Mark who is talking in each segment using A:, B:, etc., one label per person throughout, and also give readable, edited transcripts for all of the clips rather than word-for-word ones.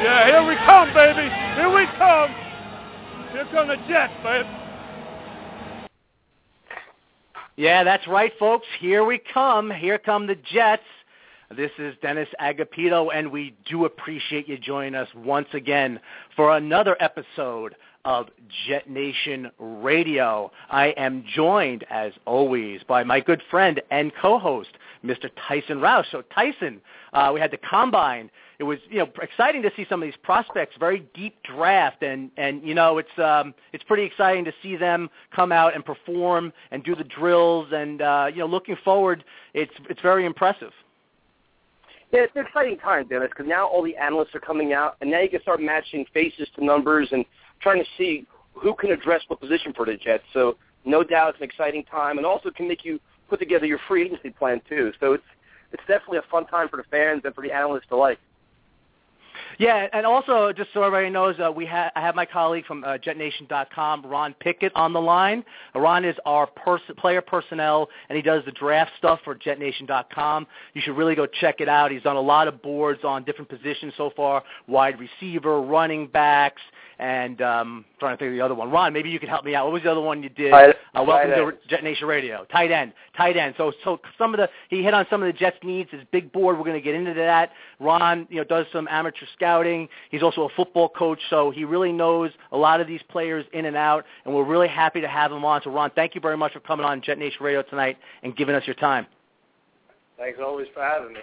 A: Yeah, here we come, baby. Here we come. Here come the Jets, baby.
B: Yeah, that's right, folks. Here we come. Here come the Jets. This is Dennis Agapito, and we do appreciate you joining us once again for another episode of Jet Nation Radio. I am joined, as always, by my good friend and co-host, Mr. Tyson Roush. So, Tyson, we had the Combine. It was, exciting to see some of these prospects, very deep draft, and it's pretty exciting to see them come out and perform and do the drills, and looking forward, it's very impressive.
C: Yeah, it's an exciting time, Dennis, because now all the analysts are coming out, and now you can start matching faces to numbers and trying to see who can address what position for the Jets. So no doubt it's an exciting time, and also can make you put together your free agency plan too. So it's definitely a fun time for the fans and for the analysts alike.
B: Yeah, and also, just so everybody knows, I have my colleague from JetNation.com, Ron Pickett, on the line. Ron is our player personnel, and he does the draft stuff for JetNation.com. You should really go check it out. He's done a lot of boards on different positions so far, wide receiver, running backs, and trying to think of the other one. Ron, maybe you could help me out. What was the other one you did? Welcome to Jet Nation Radio. Tight end. So he hit on some of the Jets' needs. His big board, we're going to get into that. Ron, does some amateur scouting. He's also a football coach, so he really knows a lot of these players in and out, and we're really happy to have him on. So, Ron, thank you very much for coming on Jet Nation Radio tonight and giving us your time.
D: Thanks always for having me.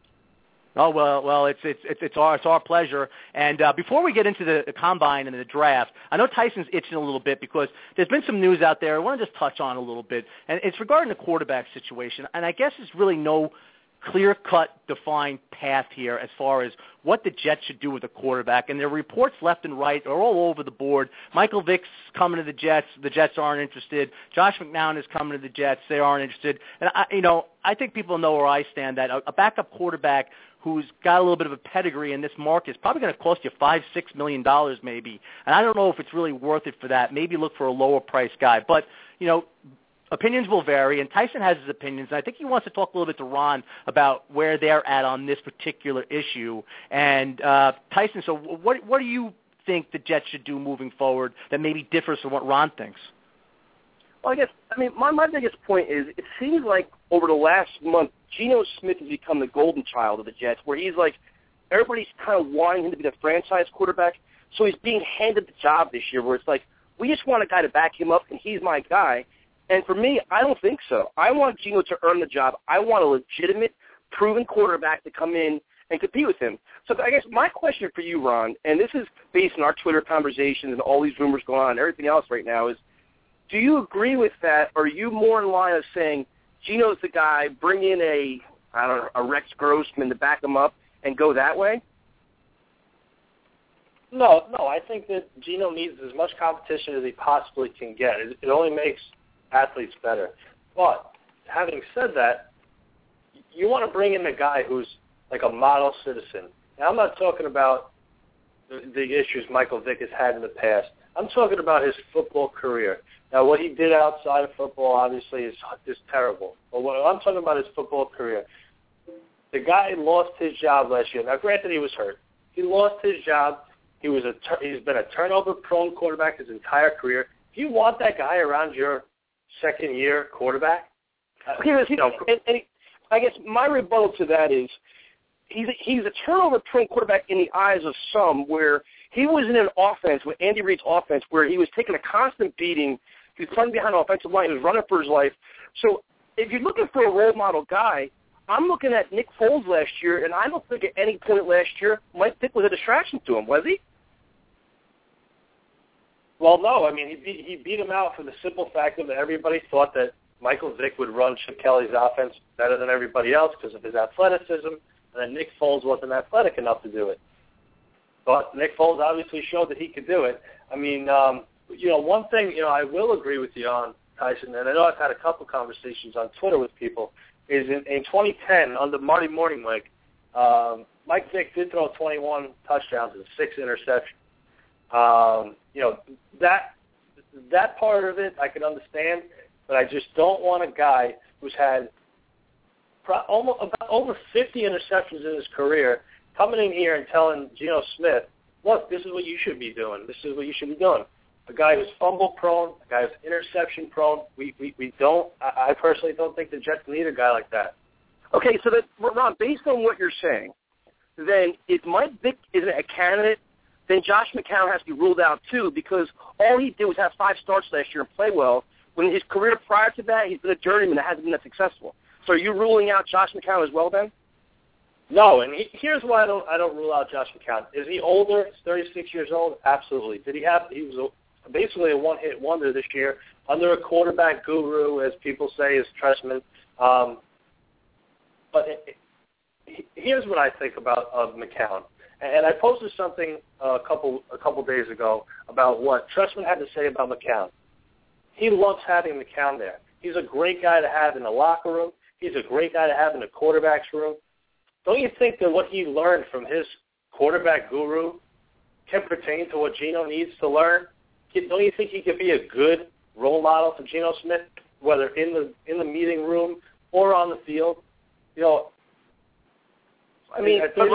B: Oh, well, it's our pleasure. And before we get into the Combine and the draft, I know Tyson's itching a little bit because there's been some news out there I want to just touch on a little bit, and it's regarding the quarterback situation. And I guess there's really no clear-cut, defined path here as far as what the Jets should do with the quarterback. And there are reports left and right. They're all over the board. Michael Vick's coming to the Jets. The Jets aren't interested. Josh McCown is coming to the Jets. They aren't interested. And, I think people know where I stand, that a backup quarterback who's got a little bit of a pedigree in this market is probably going to cost you $5-6 million maybe. And I don't know if it's really worth it for that. Maybe look for a lower-priced guy. But, opinions will vary, and Tyson has his opinions, and I think he wants to talk a little bit to Ron about where they're at on this particular issue. And, Tyson, so what do you think the Jets should do moving forward that maybe differs from what Ron thinks?
C: Well, my biggest point is it seems like over the last month, Geno Smith has become the golden child of the Jets, where he's like, everybody's kind of wanting him to be the franchise quarterback, so he's being handed the job this year where it's like, we just want a guy to back him up, and he's my guy. And for me, I don't think so. I want Geno to earn the job. I want a legitimate, proven quarterback to come in and compete with him. So I guess my question for you, Ron, and this is based on our Twitter conversations and all these rumors going on and everything else right now, is do you agree with that, or are you more in line of saying Geno's the guy, bring in a Rex Grossman to back him up and go that way?
D: No, I think that Geno needs as much competition as he possibly can get. It only makes athletes better. But having said that, you want to bring in a guy who's like a model citizen. Now, I'm not talking about the issues Michael Vick has had in the past. I'm talking about his football career. Now, what he did outside of football obviously is terrible. But what I'm talking about is football career. The guy lost his job last year. Now, granted, he was hurt. He lost his job. He's been a turnover-prone quarterback his entire career. Do you want that guy around your second-year quarterback?
C: I guess my rebuttal to that is he's a turnover-prone quarterback in the eyes of some, where he was in an offense, with Andy Reid's offense, where he was taking a constant beating. He was running behind the offensive line. He was running for his life. So if you're looking for a role model guy, I'm looking at Nick Foles last year, and I don't think at any point last year Mike Vick was a distraction to him, was he?
D: Well, no. I mean, he beat him out for the simple fact that everybody thought that Michael Vick would run Chip Kelly's offense better than everybody else because of his athleticism, and then Nick Foles wasn't athletic enough to do it. But Nick Foles obviously showed that he could do it. I mean, one thing, I will agree with you on, Tyson, and I know I've had a couple conversations on Twitter with people, is in 2010, under Marty Morningweg, Mike Vick did throw 21 touchdowns and 6 interceptions. That part of it I can understand, but I just don't want a guy who's had almost about over 50 interceptions in his career coming in here and telling Geno Smith, look, this is what you should be doing. This is what you should be doing. A guy who's fumble-prone, a guy who's interception-prone. I personally don't think the Jets need a guy like that.
C: Okay, so Ron, based on what you're saying, then if Mike Vick isn't a candidate, then Josh McCown has to be ruled out too, because all he did was have 5 starts last year and play well. When his career prior to that, he's been a journeyman that hasn't been that successful. So are you ruling out Josh McCown as well then?
D: No, and here's why I don't rule out Josh McCown. Is he older? He's 36 years old? Absolutely. He was basically a one-hit wonder this year under a quarterback guru, as people say, is Trestman. But here's what I think about McCown. And I posted something a couple days ago about what Trestman had to say about McCown. He loves having McCown there. He's a great guy to have in the locker room. He's a great guy to have in the quarterback's room. Don't you think that what he learned from his quarterback guru can pertain to what Geno needs to learn? Don't you think he could be a good role model for Geno Smith, whether in the meeting room or on the field? You know, I mean, but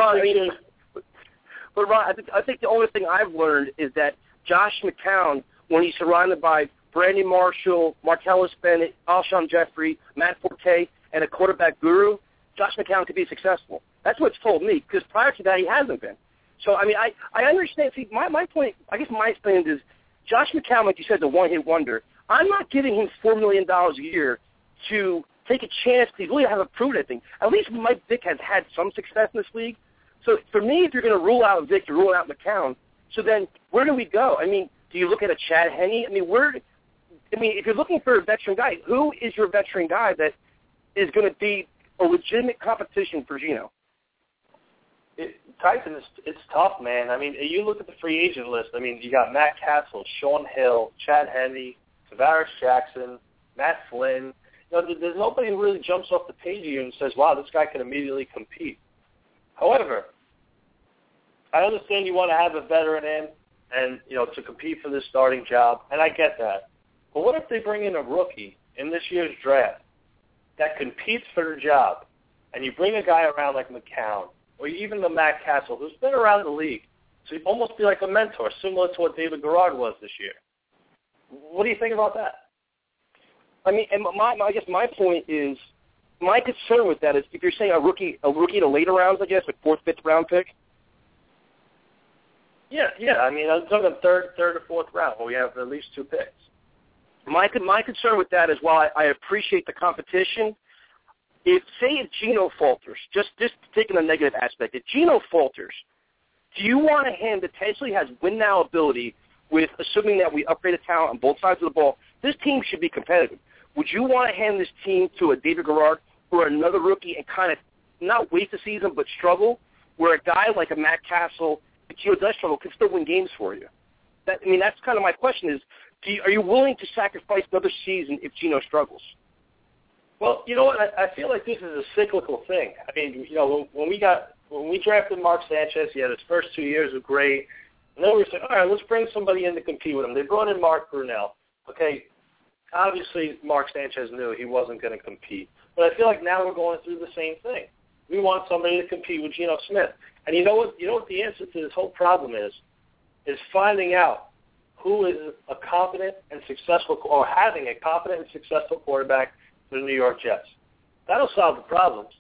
D: Ron, I think the only thing I've learned is that Josh McCown, when he's surrounded by Brandon Marshall, Martellus Bennett, Alshon Jeffrey, Matt Forte, and a quarterback guru, Josh McCown could be successful. That's what's told me, because prior to that, he hasn't been. So, I mean, I understand. See, my point, I guess my stand is, Josh McCown, like you said, is a one-hit wonder. I'm not giving him $4 million a year to take a chance to really have a proved anything. At least Mike Vick has had some success in this league. So for me, if you're going to rule out Vick, you're ruling out McCown. So then where do we go? I mean, do you look at a Chad Henne? I mean, if you're looking for a veteran guy, who is your veteran guy that is going to be a legitimate competition for Geno? Tyson, it's tough, man. I mean, you look at the free agent list. I mean, you got Matt Castle, Sean Hill, Chad Henne, Tavares Jackson, Matt Flynn. You know, there's nobody who really jumps off the page of you and says, wow, this guy can immediately compete. However, I understand you want to have a veteran in and, you know, to compete for this starting job, and I get that. But what if they bring in a rookie in this year's draft that competes for the job, and you bring a guy around like McCown, or even the Matt Castle, who's been around the league, so you'd almost be like a mentor, similar to what David Garrard was this year. What do you think about that?
C: I mean, and I guess my point is, my concern with that is if you're saying a rookie in the later rounds, I guess, like 4th, 5th round pick.
D: Yeah. I mean, I'm talking third or 4th round, where we have at least 2 picks.
C: My concern with that is, while I appreciate the competition, if Geno falters, just taking the negative aspect, if Geno falters, do you want a hand that potentially has win-now ability with, assuming that we upgrade the talent on both sides of the ball, this team should be competitive. Would you want to hand this team to a David Garrard or another rookie and kind of not waste the season but struggle, where a guy like a Matt Castle, if Geno does struggle, can still win games for you? That's kind of my question is, are you willing to sacrifice another season if Geno struggles?
D: Well, you know what? I feel like this is a cyclical thing. I mean, you know, when we drafted Mark Sanchez, he had his first 2 years were great, and then we were saying, all right, let's bring somebody in to compete with him. They brought in Mark Brunell. Okay, obviously Mark Sanchez knew he wasn't going to compete, but I feel like now we're going through the same thing. We want somebody to compete with Geno Smith, and you know what? You know what the answer to this whole problem is finding out who is a competent and successful, or having a competent and successful quarterback for the New York Jets. That'll solve the problems.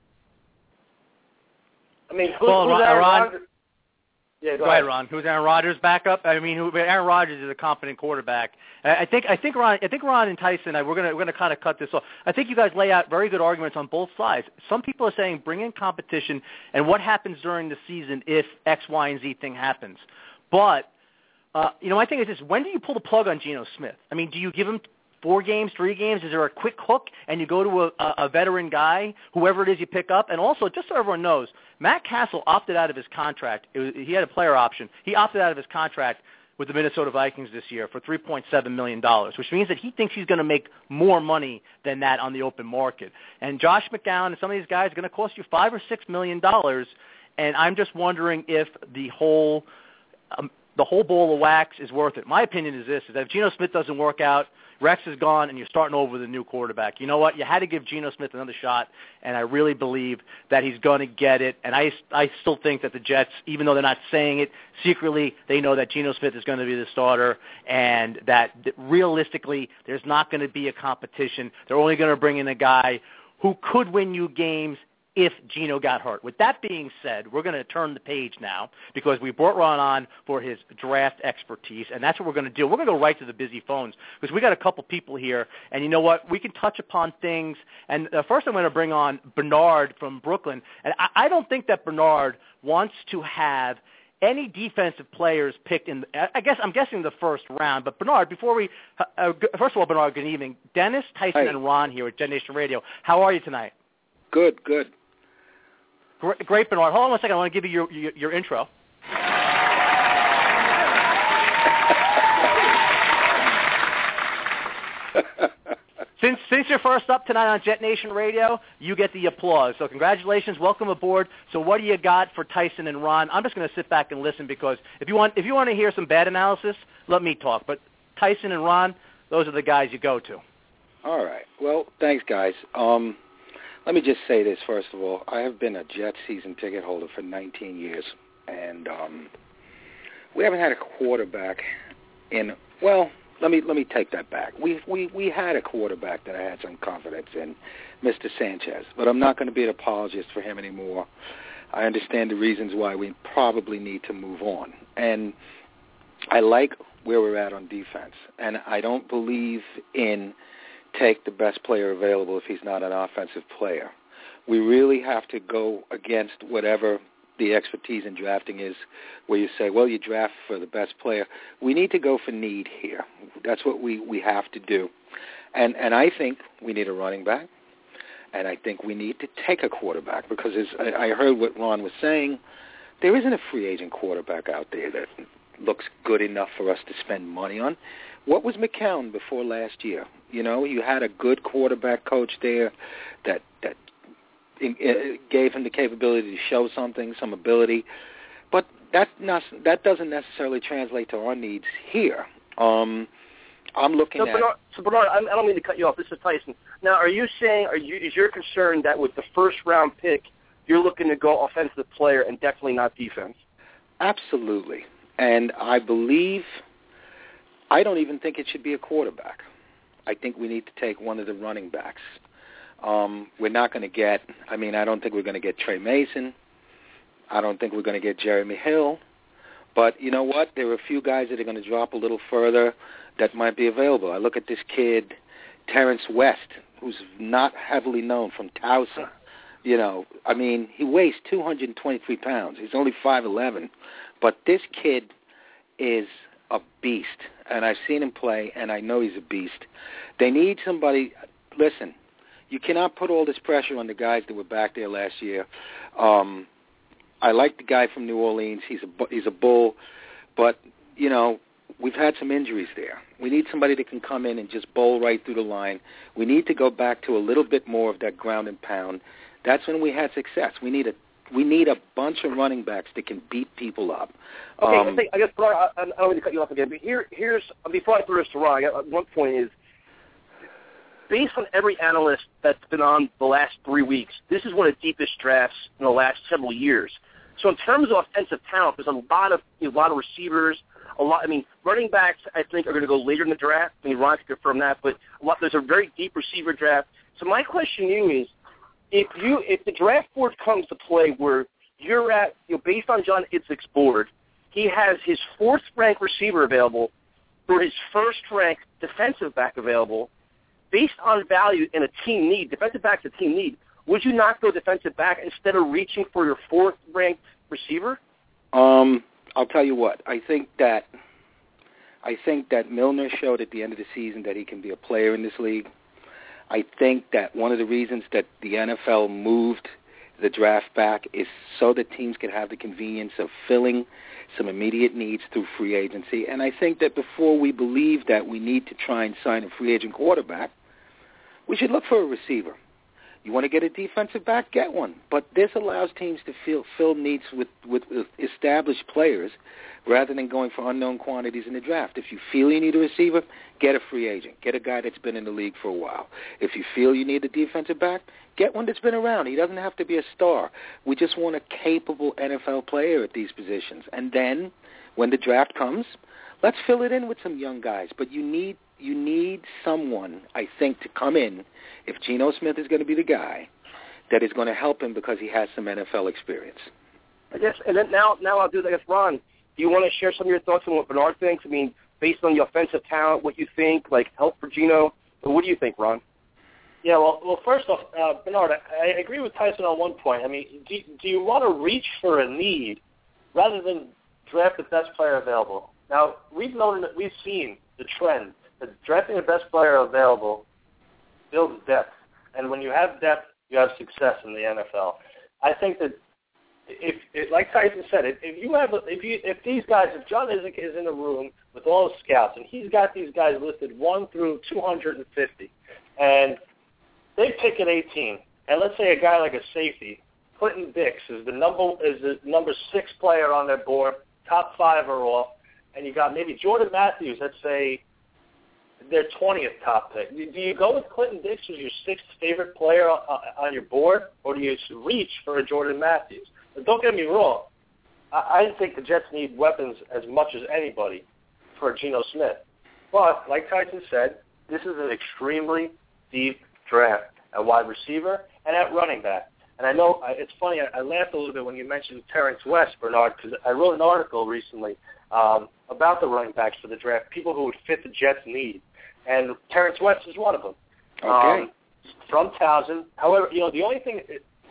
D: I mean, who's Aaron Rodgers? Yeah, go ahead,
B: Ron. Who's Aaron Rodgers' backup? I mean, Aaron Rodgers is a competent quarterback. I think Ron and Tyson, we're gonna kind of cut this off. I think you guys lay out very good arguments on both sides. Some people are saying bring in competition, and what happens during the season if X, Y, and Z thing happens. But you know, my thing is this: when do you pull the plug on Geno Smith? I mean, do you give him 4 games, 3 games? Is there a quick hook and you go to a veteran guy, whoever it is you pick up? And also, just so everyone knows, Matt Castle opted out of his contract. He had a player option. He opted out of his contract with the Minnesota Vikings this year for $3.7 million, which means that he thinks he's going to make more money than that on the open market. And Josh McCown and some of these guys are going to cost you $5 or $6 million. And I'm just wondering if the whole the whole bowl of wax is worth it. My opinion is this, is that if Geno Smith doesn't work out, Rex is gone, and you're starting over with a new quarterback. You know what? You had to give Geno Smith another shot, and I really believe that he's going to get it. And I still think that the Jets, even though they're not saying it, secretly they know that Geno Smith is going to be the starter, and that realistically there's not going to be a competition. They're only going to bring in a guy who could win you games if Geno got hurt. With that being said, we're going to turn the page now because we brought Ron on for his draft expertise, and that's what we're going to do. We're going to go right to the busy phones because we got a couple people here, and you know what? We can touch upon things. And first I'm going to bring on Bernard from Brooklyn, and I don't think that Bernard wants to have any defensive players picked in, I'm guessing the first round. But Bernard, before we, first of all, Bernard, good evening. Dennis, Tyson, and Ron here at Jet Nation Radio. How are you tonight?
E: Good.
B: Great, Bernard. Hold on one second. I want to give you your intro. Since you're first up tonight on Jet Nation Radio, you get the applause. So congratulations. Welcome aboard. So what do you got for Tyson and Ron? I'm just going to sit back and listen because if you want to hear some bad analysis, let me talk. But Tyson and Ron, those are the guys you go to.
E: All right. Well, thanks, guys. Let me just say this, first of all. I have been a Jets season ticket holder for 19 years, and we haven't had a quarterback in, well, let me take that back. We had a quarterback that I had some confidence in, Mr. Sanchez, but I'm not going to be an apologist for him anymore. I understand the reasons why we probably need to move on, and I like where we're at on defense, and I don't believe in take the best player available if he's not an offensive player. We really have to go against whatever the expertise in drafting is, where you say, well, you draft for the best player. We need to go for need here. That's what we have to do. And I think we need a running back, and I think we need to take a quarterback because I heard what Ron was saying. There isn't a free agent quarterback out there that looks good enough for us to spend money on. What was McCown before last year? You know, you had a good quarterback coach there that gave him the capability to show something, some ability, but that doesn't necessarily translate to our needs here. I'm looking at.
C: Bernard, I don't mean to cut you off. This is Tyson. Now, are you saying is your concern that with the first round pick, you're looking to go offensive player and definitely not defense?
E: Absolutely, and I don't even think it should be a quarterback. I think we need to take one of the running backs. We're not going to get, I don't think we're going to get Trey Mason. I don't think we're going to get Jeremy Hill. But you know what? There are a few guys that are going to drop a little further that might be available. I look at this kid, Terrence West, who's not heavily known from Towson. You know, he weighs 223 pounds. He's only 5'11". But this kid is a beast, and I've seen him play, and I know he's a beast. They need somebody. Listen, you cannot put all this pressure on the guys that were back there last year. I like the guy from New Orleans. He's a bull, but you know we've had some injuries there. We need somebody that can come in and just bowl right through the line. We need to go back to a little bit more of that ground and pound. That's when we had success. We need a bunch of running backs that can beat people up.
C: Okay, I guess, Bernard, I don't mean to cut you off again, but here's before I throw this to Ron, one point is, based on every analyst that's been on the last 3 weeks, this is one of the deepest drafts in the last several years. So in terms of offensive talent, there's a lot of receivers, running backs I think are going to go later in the draft. Ron can confirm that, but there's a very deep receiver draft. So my question to you is, if the draft board comes to play where you're at, based on John Idzik's board, he has his fourth-ranked receiver available or his first-ranked defensive back available, based on value in a team need, defensive back's a team need, would you not go defensive back instead of reaching for your fourth-ranked receiver?
E: I'll tell you what. I think that Milner showed at the end of the season that he can be a player in this league. I think that one of the reasons that the NFL moved the draft back is so that teams can have the convenience of filling some immediate needs through free agency. And I think that before we believe that we need to try and sign a free agent quarterback, we should look for a receiver. You want to get a defensive back, get one. But this allows teams to fill needs with established players rather than going for unknown quantities in the draft. If you feel you need a receiver, get a free agent. Get a guy that's been in the league for a while. If you feel you need a defensive back, get one that's been around. He doesn't have to be a star. We just want a capable NFL player at these positions. And then when the draft comes, let's fill it in with some young guys. But you need someone, I think, to come in, if Geno Smith is going to be the guy, that is going to help him because he has some NFL experience.
C: I guess, and then now I'll do that. I guess, Ron, do you want to share some of your thoughts on what Bernard thinks? I mean, based on the offensive talent, what you think, like help for Geno. What do you think, Ron?
D: Yeah, well, first off, Bernard, I agree with Tyson on one point. I mean, do you want to reach for a need rather than draft the best player available? Now, we've seen the trend that drafting the best player available builds depth, and when you have depth, you have success in the NFL. I think that if like Tyson said, if these guys, if John Idzik is in a room with all the scouts and he's got these guys listed 1 through 250, and they pick at 18, and let's say a guy like a safety, Clinton Dix is the number 6 player on their board, top 5 are off, and you got maybe Jordan Matthews, let's say their 20th top pick. Do you go with Clinton Dix as your 6th favorite player on your board, or do you reach for a Jordan Matthews? But don't get me wrong. I think the Jets need weapons as much as anybody for Geno Smith. But, like Tyson said, this is an extremely deep draft at wide receiver and at running back. And I know it's funny, I laughed a little bit when you mentioned Terrence West, Bernard, because I wrote an article recently about the running backs for the draft, people who would fit the Jets' need. And Terrence West is one of them.
E: Okay.
D: From Towson. However, the only thing,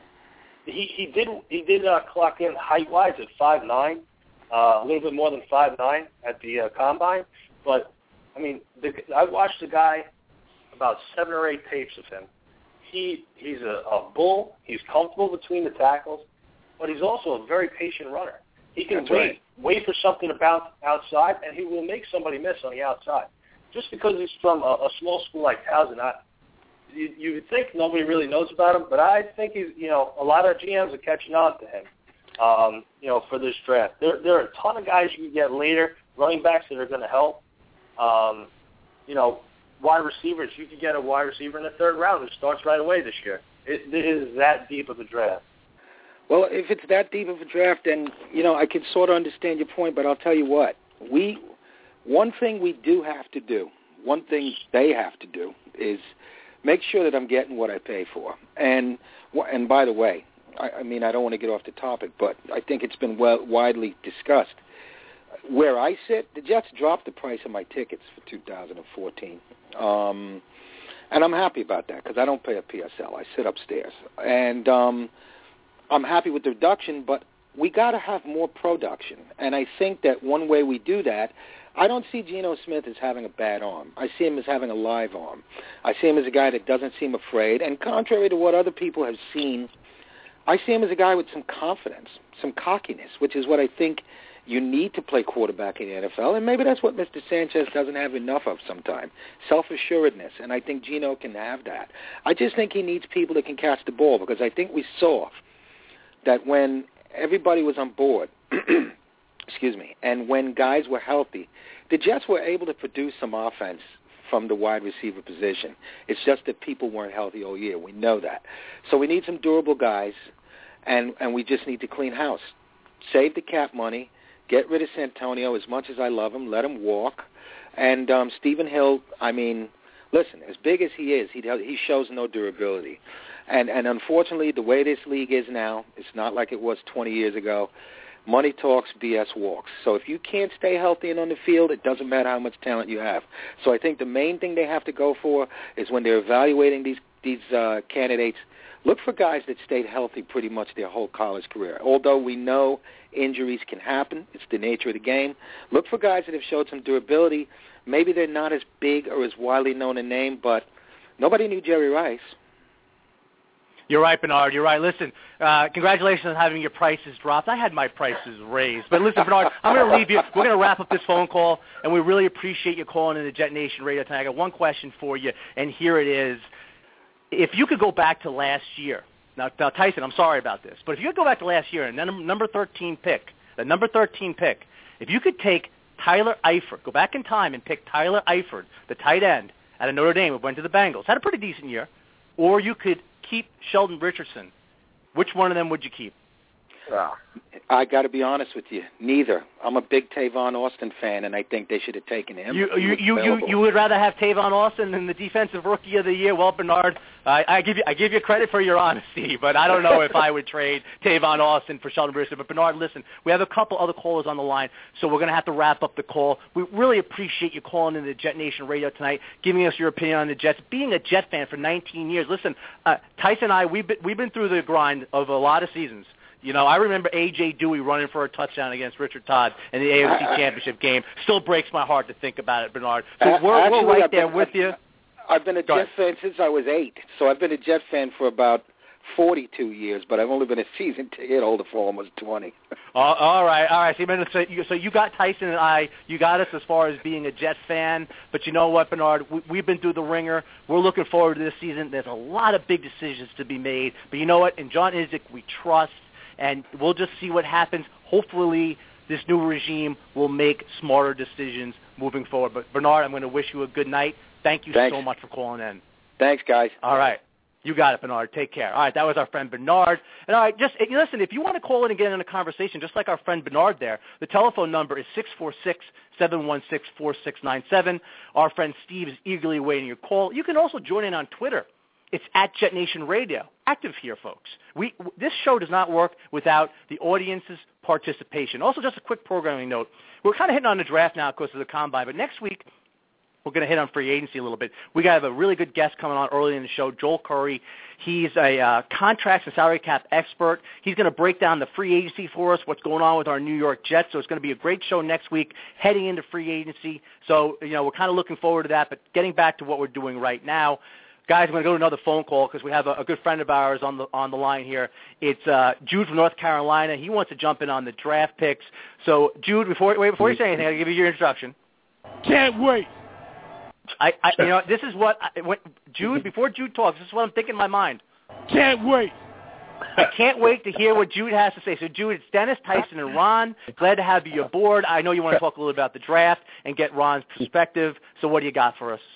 D: he did clock in height-wise at 5'9", a little bit more than 5'9" at the Combine. But, I mean, I watched the guy, about 7 or 8 tapes of him. He's a bull. He's comfortable between the tackles, but he's also a very patient runner. He can wait for something to bounce outside, and he will make somebody miss on the outside. Just because he's from a small school like Towson, you would think nobody really knows about him, but I think he's, a lot of GMs are catching on to him, for this draft. There are a ton of guys you can get later, running backs that are going to help. Wide receivers, you could get a wide receiver in the 3rd round who starts right away this year. It is that deep of a draft.
E: Well, if it's that deep of a draft, then, I can sort of understand your point, but I'll tell you what. One thing we do have to do, one thing they have to do, is make sure that I'm getting what I pay for. And by the way, I mean, I don't want to get off the topic, but I think it's been widely discussed. Where I sit, the Jets dropped the price of my tickets for 2014. And I'm happy about that because I don't pay a PSL. I sit upstairs. And I'm happy with the reduction, but we got to have more production. And I think that one way we do that, I don't see Geno Smith as having a bad arm. I see him as having a live arm. I see him as a guy that doesn't seem afraid. And contrary to what other people have seen, I see him as a guy with some confidence, some cockiness, which is what I think you need to play quarterback in the NFL, and maybe that's what Mr. Sanchez doesn't have enough of sometimes, self-assuredness, and I think Geno can have that. I just think he needs people that can catch the ball, because I think we saw that when everybody was on board, excuse me, and when guys were healthy, the Jets were able to produce some offense from the wide receiver position. It's just that people weren't healthy all year. We know that. So we need some durable guys, and we just need to clean house. Save the cap money. Get rid of Santonio. As much as I love him, let him walk. And Stephen Hill, I mean, listen, as big as he is, he shows no durability. And unfortunately, the way this league is now, it's not like it was 20 years ago. Money talks, BS walks. So if you can't stay healthy and on the field, it doesn't matter how much talent you have. So I think the main thing they have to go for is when they're evaluating these candidates, look for guys that stayed healthy pretty much their whole college career. Although we know injuries can happen, it's the nature of the game. Look for guys that have showed some durability. Maybe they're not as big or as widely known a name, but nobody knew Jerry Rice.
B: You're right, Bernard. You're right. Listen, congratulations on having your prices dropped. I had my prices raised. But listen, Bernard, I'm going to leave you. We're going to wrap up this phone call, and we really appreciate you calling in the Jet Nation Radio tonight. I got one question for you, and here it is. if you could go back to last year, now Tyson, I'm sorry about this, but if you could go back to last year and number 13 pick, if you could take Tyler Eifert, go back in time and pick Tyler Eifert, the tight end out of Notre Dame, who went to the Bengals, had a pretty decent year, or you could keep Sheldon Richardson, which one of them would you keep?
E: I got to be honest with you. Neither. I'm a big Tavon Austin fan, and I think they should have taken him.
B: You would rather have Tavon Austin than the Defensive Rookie of the Year? Well, Bernard, I give you credit for your honesty, but I don't know if I would trade Tavon Austin for Sheldon Richardson. But Bernard, listen, we have a couple other callers on the line, so we're going to have to wrap up the call. We really appreciate you calling into Jet Nation Radio tonight, giving us your opinion on the Jets. Being a Jet fan for 19 years, listen, Tyson and I, we've been through the grind of a lot of seasons. You know, I remember A.J. Dewey running for a touchdown against Richard Todd in the AFC Championship game. Still breaks my heart to think about it, Bernard. So we're right there with you.
E: I've been a Jet fan since I was 8, so I've been a Jet fan for about 42 years, but I've only been a season ticket holder for almost 20.
B: All right. So you got Tyson and I. You got us as far as being a Jet fan. But you know what, Bernard? We've been through the ringer. We're looking forward to this season. There's a lot of big decisions to be made. But you know what? In John Idzik, we trust. And we'll just see what happens. Hopefully, this new regime will make smarter decisions moving forward. But, Bernard, I'm going to wish you a good night. Thank you so much for calling in.
E: Thanks, guys.
B: All right. You got it, Bernard. Take care. All right, that was our friend Bernard. And, all right, just listen, if you want to call in and get in a conversation, just like our friend Bernard there, the telephone number is 646-716-4697. Our friend Steve is eagerly awaiting your call. You can also join in on Twitter. It's at Jet Nation Radio. Active here, folks. This show does not work without the audience's participation. Also, just a quick programming note. We're kind of hitting on the draft now because of the Combine, but next week we're going to hit on free agency a little bit. We got a really good guest coming on early in the show, Joel Curry. He's a contracts and salary cap expert. He's going to break down the free agency for us, what's going on with our New York Jets. So it's going to be a great show next week heading into free agency. So, you know, we're kind of looking forward to that. But getting back to what we're doing right now, guys, I'm going to go to another phone call because we have a good friend of ours on the line here. It's Jude from North Carolina. He wants to jump in on the draft picks. So, Jude, before you say anything, I'll give you your introduction.
A: Can't wait.
B: This is Jude, before Jude talks, this is what I'm thinking in my mind.
A: Can't wait.
B: I can't wait to hear what Jude has to say. So, Jude, it's Dennis, Tyson, and Ron. Glad to have you aboard. I know you want to talk a little about the draft and get Ron's perspective. So what do you got for us?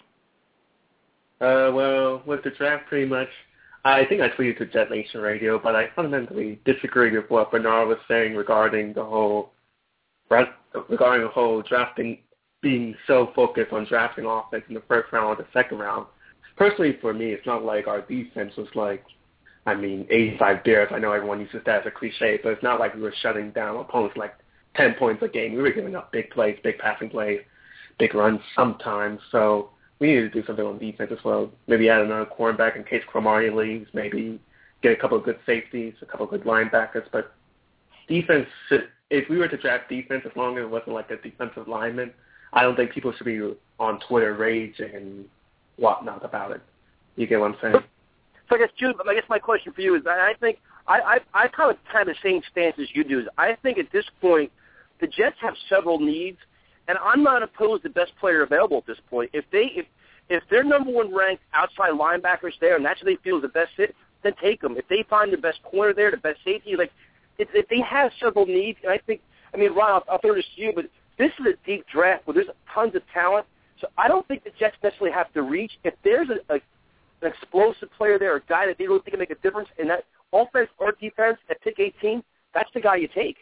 F: Well, with the draft, pretty much, I think I tweeted to Jet Nation Radio, but I fundamentally disagree with what Bernard was saying regarding the whole drafting, being so focused on drafting offense in the first round or the second round. Personally, for me, it's not like our defense was 85 Bears. I know everyone uses that as a cliche, but it's not like we were shutting down opponents like 10 points a game. We were giving up big plays, big passing plays, big runs sometimes. So we need to do something on defense as well. Maybe add another cornerback in case Cromartie leaves. Maybe get a couple of good safeties, a couple of good linebackers. But defense, if we were to draft defense, as long as it wasn't like a defensive lineman, I don't think people should be on Twitter raging and whatnot about it. You get what I'm saying?
C: So I guess, Jude, my question for you is, I think I kind of have the same stance as you do. I think at this point, the Jets have several needs, and I'm not opposed to best player available at this point. If their number one ranked outside linebackers there, and that's who they feel is the best fit, then take them. If they find the best corner there, the best safety, if they have several needs, and Ron, I'll throw this to you, but this is a deep draft where there's tons of talent. So I don't think the Jets necessarily have to reach. If there's an explosive player there, a guy that they really think can make a difference in that offense or defense at pick 18, that's the guy you take.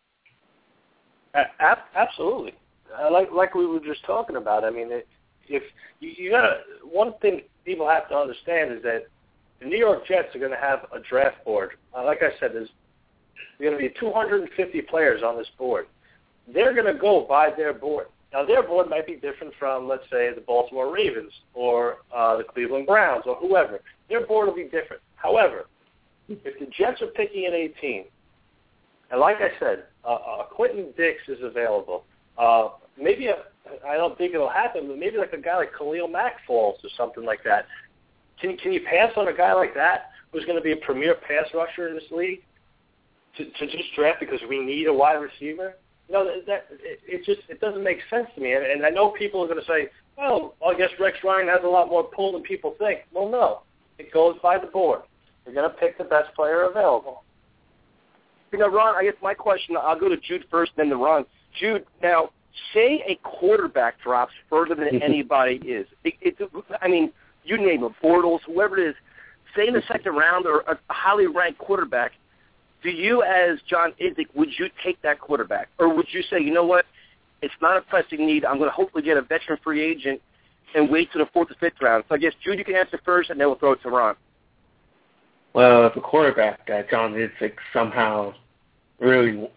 D: Absolutely. Like we were just talking about. I mean, if you got one thing people have to understand is that the New York Jets are going to have a draft board. Like I said, there's going to be 250 players on this board. They're going to go by their board. Now, their board might be different from, let's say, the Baltimore Ravens or the Cleveland Browns or whoever. Their board will be different. However, if the Jets are picking at 18, and like I said, Quentin Dix is available. I don't think it'll happen, but maybe like a guy like Khalil Mack falls or something like that. Can you pass on a guy like that who's going to be a premier pass rusher in this league to just draft because we need a wide receiver? It doesn't make sense to me. And I know people are going to say, well, I guess Rex Ryan has a lot more pull than people think. Well, no. it goes by the board. You're going to pick the best player available.
C: Ron, I guess my question, I'll go to Jude first, then to Ron. Jude, now, say a quarterback drops further than anybody is. I mean, you name them, Bortles, whoever it is. Say in the second round or a highly ranked quarterback, do you, as John Idzik, would you take that quarterback? Or would you say, you know what, it's not a pressing need. I'm going to hopefully get a veteran free agent and wait to the 4th or 5th round. So I guess, Jude, you can answer first, and then we'll throw it to Ron.
F: Well, if a quarterback guy, John Idzik, somehow really,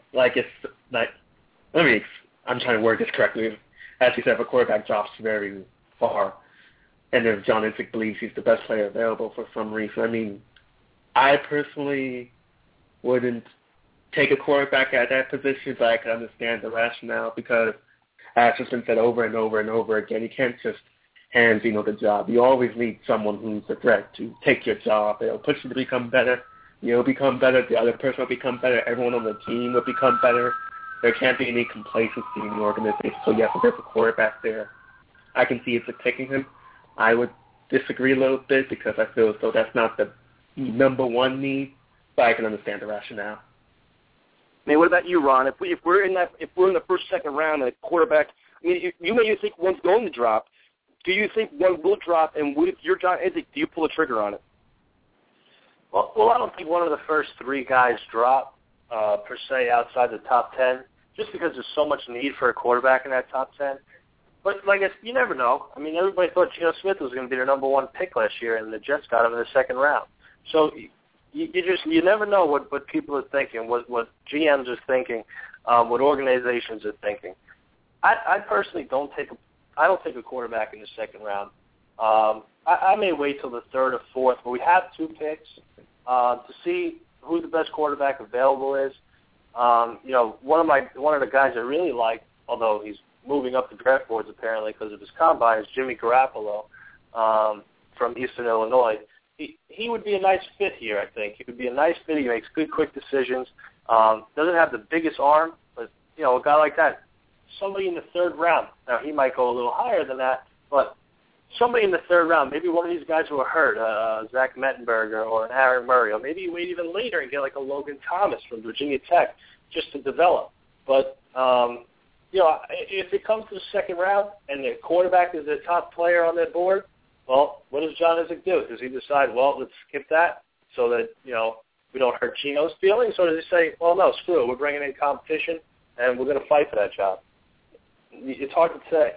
F: I'm trying to word this correctly. As you said, if a quarterback drops very far, and if John Idzik believes he's the best player available for some reason, I mean, I personally wouldn't take a quarterback at that position, but I can understand the rationale because, as has been said over and over and over again, you can't just hand Geno the job. You always need someone who's a threat to take your job. It'll push you to become better. You'll become better. The other person will become better. Everyone on the team will become better. There can't be any complacency in the organization. So, yes, if there's a quarterback there, I can see it's taking him. I would disagree a little bit because I feel as though that's not the number one need, but I can understand the rationale.
C: I mean, what about you, Ron? If we're in the first, second round and a quarterback, I mean, you may think one's going to drop. Do you think one will drop? And if you're John Idzik, do you pull the trigger on it?
D: Well, I don't think one of the first 3 guys drop per se outside the top 10, just because there's so much need for a quarterback in that top 10. But you never know. I mean, everybody thought Geno Smith was going to be their number 1 pick last year, and the Jets got him in the second round. So you never know what people are thinking, what GMs are thinking, what organizations are thinking. I personally don't take a quarterback in the second round. I may wait till the 3rd or 4th, but we have 2 picks to see who the best quarterback available is. One of the guys I really like, although he's moving up the draft boards apparently because of his combine, is Jimmy Garoppolo from Eastern Illinois. He would be a nice fit here, I think. He would be a nice fit. He makes good, quick decisions. Doesn't have the biggest arm, but, a guy like that, somebody in the 3rd round. Now, he might go a little higher than that, but somebody in the 3rd round, maybe one of these guys who are hurt, Zach Mettenberger or an Aaron Murray, or maybe you wait even later and get like a Logan Thomas from Virginia Tech just to develop. But, if it comes to the second round and the quarterback is the top player on their board, well, what does John Idzik do? Does he decide, well, let's skip that so that, we don't hurt Geno's feelings? Or does he say, well, no, screw it, we're bringing in competition and we're going to fight for that job? It's hard to say.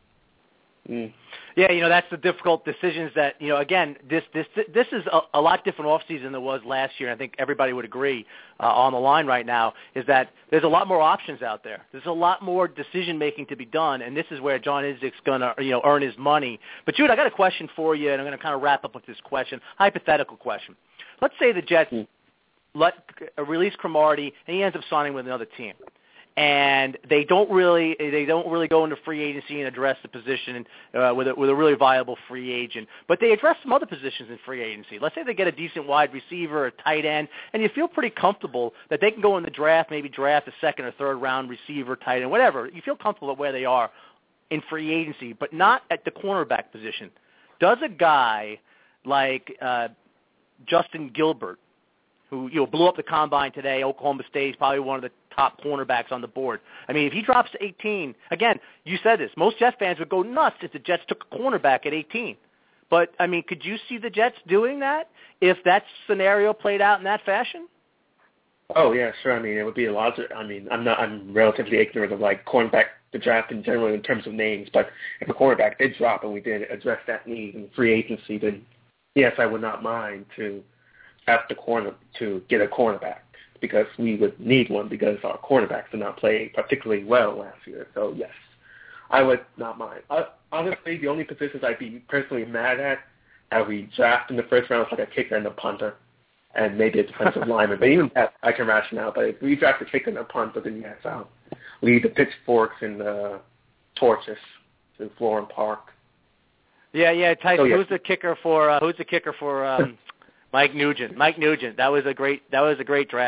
B: Yeah, that's the difficult decisions that, again, this is a lot different offseason than it was last year. I think everybody would agree on the line right now is that there's a lot more options out there. There's a lot more decision-making to be done, and this is where John Idzik's going to, earn his money. But, Jude, I got a question for you, and I'm going to kind of wrap up with this question, hypothetical question. Let's say the Jets release Cromartie, and he ends up signing with another team. And they don't really go into free agency and address the position with a really viable free agent. But they address some other positions in free agency. Let's say they get a decent wide receiver, a tight end, and you feel pretty comfortable that they can go in the draft, maybe draft a 2nd or 3rd round receiver, tight end, whatever. You feel comfortable at where they are in free agency, but not at the cornerback position. Does a guy like Justin Gilbert, who blew up the combine today, Oklahoma State, is probably one of the top cornerbacks on the board. I mean, if he drops to 18, again, you said this, most Jets fans would go nuts if the Jets took a cornerback at 18. But, I mean, could you see the Jets doing that if that scenario played out in that fashion?
F: Oh, yeah, sure. I mean, it would be a lot. I'm relatively ignorant of, cornerback, the draft in general in terms of names. But if a cornerback did drop and we did address that need in free agency, then, yes, I would not mind to ask the corner to get a cornerback, because we would need one because our cornerbacks did not play particularly well last year. So, yes, I would not mind. Honestly, the only positions I'd be personally mad at we draft in the first round is like a kicker and a punter and maybe a defensive lineman. But even that I can ration out. But if we draft a kicker and a punter, then yes, I'll leave the pitchforks and the torches to Florham Park.
B: Yeah, Tyson,
F: so, yes.
B: Who's the kicker for Mike Nugent? Mike Nugent. That was a great draft.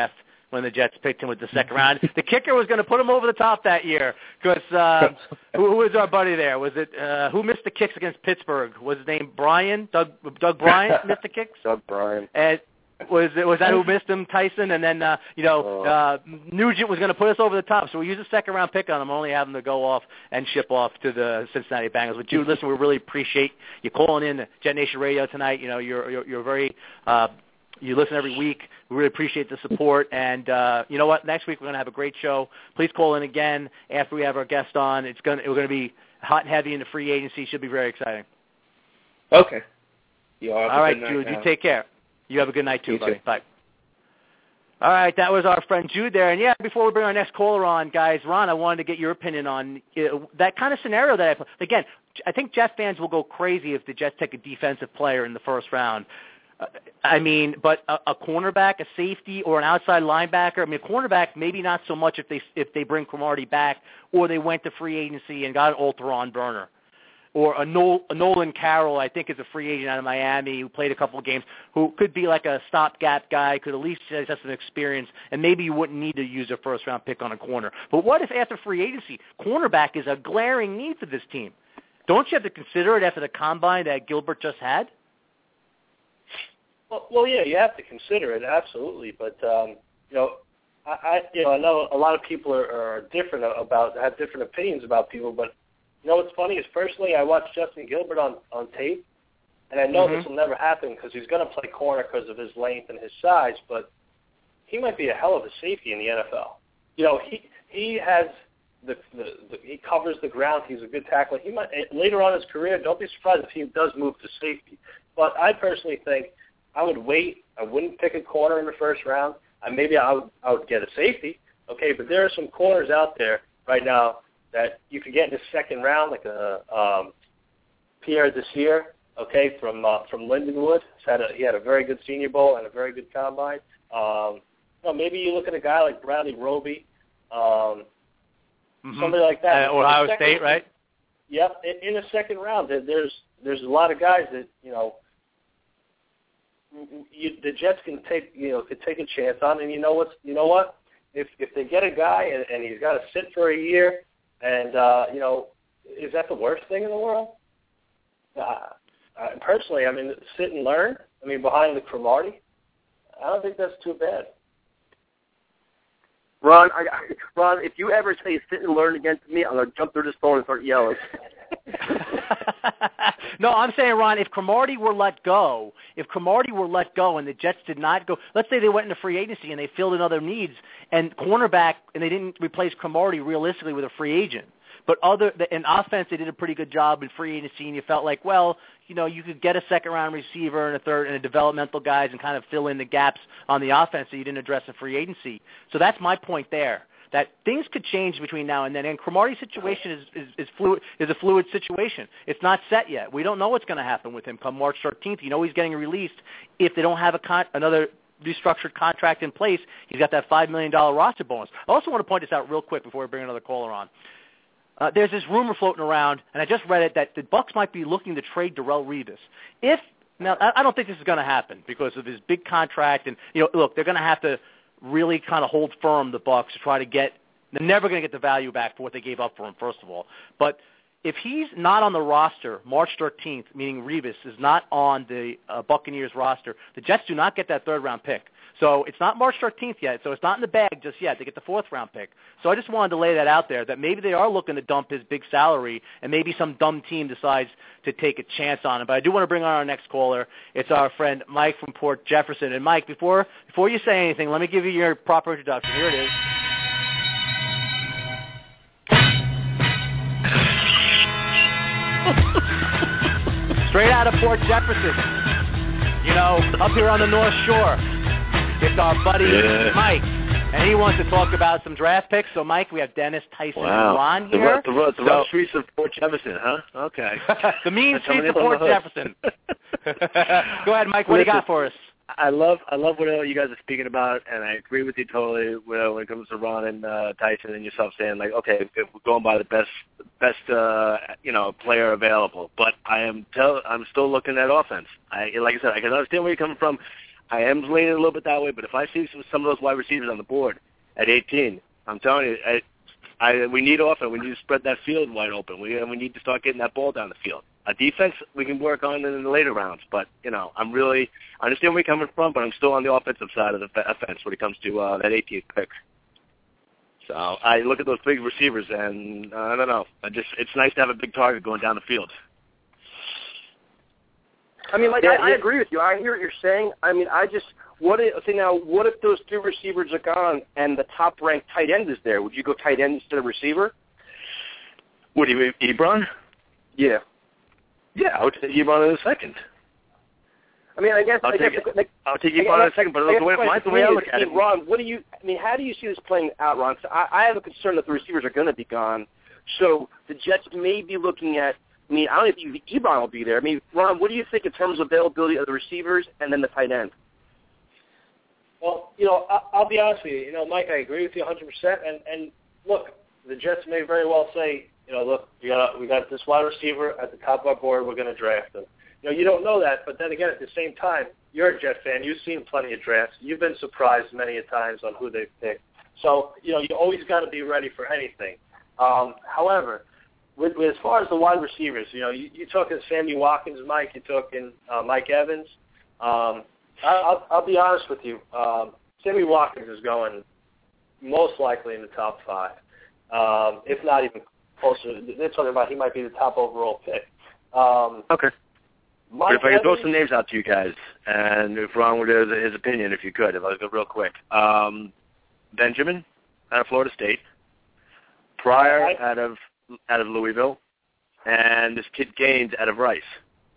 B: when the Jets picked him with the second round. The kicker was going to put him over the top that year because who was our buddy there? Was it who missed the kicks against Pittsburgh? Was his name Bryan? Doug Bryan missed the kicks?
C: Doug Bryan.
B: And was that who missed him, Tyson? And then, Nugent was going to put us over the top, so we used a second-round pick on him, only having to go off and ship off to the Cincinnati Bengals. But, Jude, listen, we really appreciate you calling in to Jet Nation Radio tonight. You know, you're very you listen every week. We really appreciate the support. And you know what? Next week we're going to have a great show. Please call in again after we have our guest on. We're going to be hot and heavy into free agency. Should be very exciting.
F: Okay.
B: All right, Jude, you take care. You have a good night, too, buddy. Bye. All right, that was our friend Jude there. And, yeah, before we bring our next caller on, guys, Ron, I wanted to get your opinion on that kind of scenario that I put. Again, I think Jets fans will go crazy if the Jets take a defensive player in the first round. But a cornerback, a safety, or an outside linebacker, a cornerback maybe not so much if they bring Cromartie back or they went to free agency and got an Alteron Burner. Or a Nolan Carroll, I think, is a free agent out of Miami who played a couple of games, who could be like a stopgap guy, could at least have some experience, and maybe you wouldn't need to use a first-round pick on a corner. But what if after free agency, cornerback is a glaring need for this team? Don't you have to consider it after the combine that Gilbert just had?
D: Well, yeah, you have to consider it, absolutely. But I know a lot of people are different have different opinions about people, but. You know what's funny is personally I watched Justin Gilbert on tape, and I know this will never happen because he's going to play corner because of his length and his size, but he might be a hell of a safety in the NFL. You know, he has he covers the ground. He's a good tackler. He might later on in his career. Don't be surprised if he does move to safety. But I personally think I would wait. I wouldn't pick a corner in the first round. Maybe I would get a safety. Okay, but there are some corners out there right now that you could get in the second round, like a Pierre Desir, okay, from Lindenwood. He had a very good Senior Bowl and a very good combine. Maybe you look at a guy like Bradley Roby, somebody like that.
B: Ohio State, right?
D: Yep. In the second round, there's a lot of guys that the Jets can take a chance on, and you know what? If they get a guy and he's got to sit for a year. And, is that the worst thing in the world? Personally, sit and learn. Behind the Cromartie, I don't think that's too bad.
C: Ron, if you ever say sit and learn against me, I'm going to jump through this phone and start yelling.
B: No, I'm saying, Ron, if Cromartie were let go and the Jets did not go, let's say they went into free agency and they filled in other needs and cornerback and they didn't replace Cromartie realistically with a free agent. But in offense, they did a pretty good job in free agency, and you felt like, well, you could get a second-round receiver and a third and a developmental guys and kind of fill in the gaps on the offense that you didn't address in free agency. So that's my point there, that things could change between now and then. And Cromartie's situation is a fluid situation. It's not set yet. We don't know what's going to happen with him come March 13th. He's getting released if they don't have another restructured contract in place. He's got that $5 million roster bonus. I also want to point this out real quick before we bring another caller on. There's this rumor floating around, and I just read it, that the Bucs might be looking to trade Darrelle Revis. Now, I don't think this is going to happen because of his big contract, and look, they're going to have to really kind of hold firm, the Bucs, to try to get. They're never going to get the value back for what they gave up for him, first of all. But if he's not on the roster March 13th, meaning Revis is not on the Buccaneers roster, the Jets do not get that third-round pick. So it's not March 13th yet, so it's not in the bag just yet. They get the fourth-round pick. So I just wanted to lay that out there, that maybe they are looking to dump his big salary, and maybe some dumb team decides to take a chance on him. But I do want to bring on our next caller. It's our friend Mike from Port Jefferson. And, Mike, before you say anything, let me give you your proper introduction. Here it is. Straight out of Port Jefferson, up here on the North Shore. It's our buddy Mike, and he wants to talk about some draft picks. So, Mike, we have Dennis, Tyson, and Ron here.
G: The rough streets of Port Jefferson, huh? Okay.
B: The mean streets of Port Jefferson. Go ahead, Mike. What do you got for us?
G: I love what you guys are speaking about, and I agree with you totally when it comes to Ron and Tyson and yourself saying, like, okay, if we're going by the best player available. But I'm still looking at offense. Like I said, I can understand where you're coming from. I am leaning a little bit that way, but if I see some of those wide receivers on the board at 18, I'm telling you, we need offense. We need to spread that field wide open. We need to start getting that ball down the field. A defense we can work on in the later rounds, but, I understand where you're coming from, but I'm still on the offensive side of the offense when it comes to that 18th pick. So I look at those big receivers, and I don't know. It's nice to have a big target going down the field.
C: I mean, I agree with you. I hear what you're saying. I mean, what if those 2 receivers are gone and the top-ranked tight end is there? Would you go tight end instead of receiver?
G: What do you mean, Ebron?
C: Yeah.
G: Yeah, I would take Ebron in a second.
C: I mean, I guess
G: I'll take Ebron in a second, but the way I look at it,
C: Ron, how do you see this playing out, Ron? So I have a concern that the receivers are going to be gone. So the Jets may be looking at. I mean, I don't think Ebron will be there. I mean, Ron, what do you think in terms of availability of the receivers and then the tight end?
D: Well, I'll be honest with you. Mike, I agree with you 100%. And look, the Jets may very well say, look, we got this wide receiver at the top of our board. We're going to draft him. You don't know that, but then again, at the same time, you're a Jet fan. You've seen plenty of drafts. You've been surprised many a times on who they've picked. So, you always got to be ready for anything. However, as far as the wide receivers, you're talking Sammy Watkins, Mike. You're talking Mike Evans. I'll be honest with you. Sammy Watkins is going most likely in the top 5, if not even closer. They're talking about he might be the top overall pick.
G: Okay. But if I could throw some names out to you guys, and if Ron would have his opinion, if you could, if I go real quick. Benjamin out of Florida State, Pryor out of Louisville, and this kid Gaines out of Rice.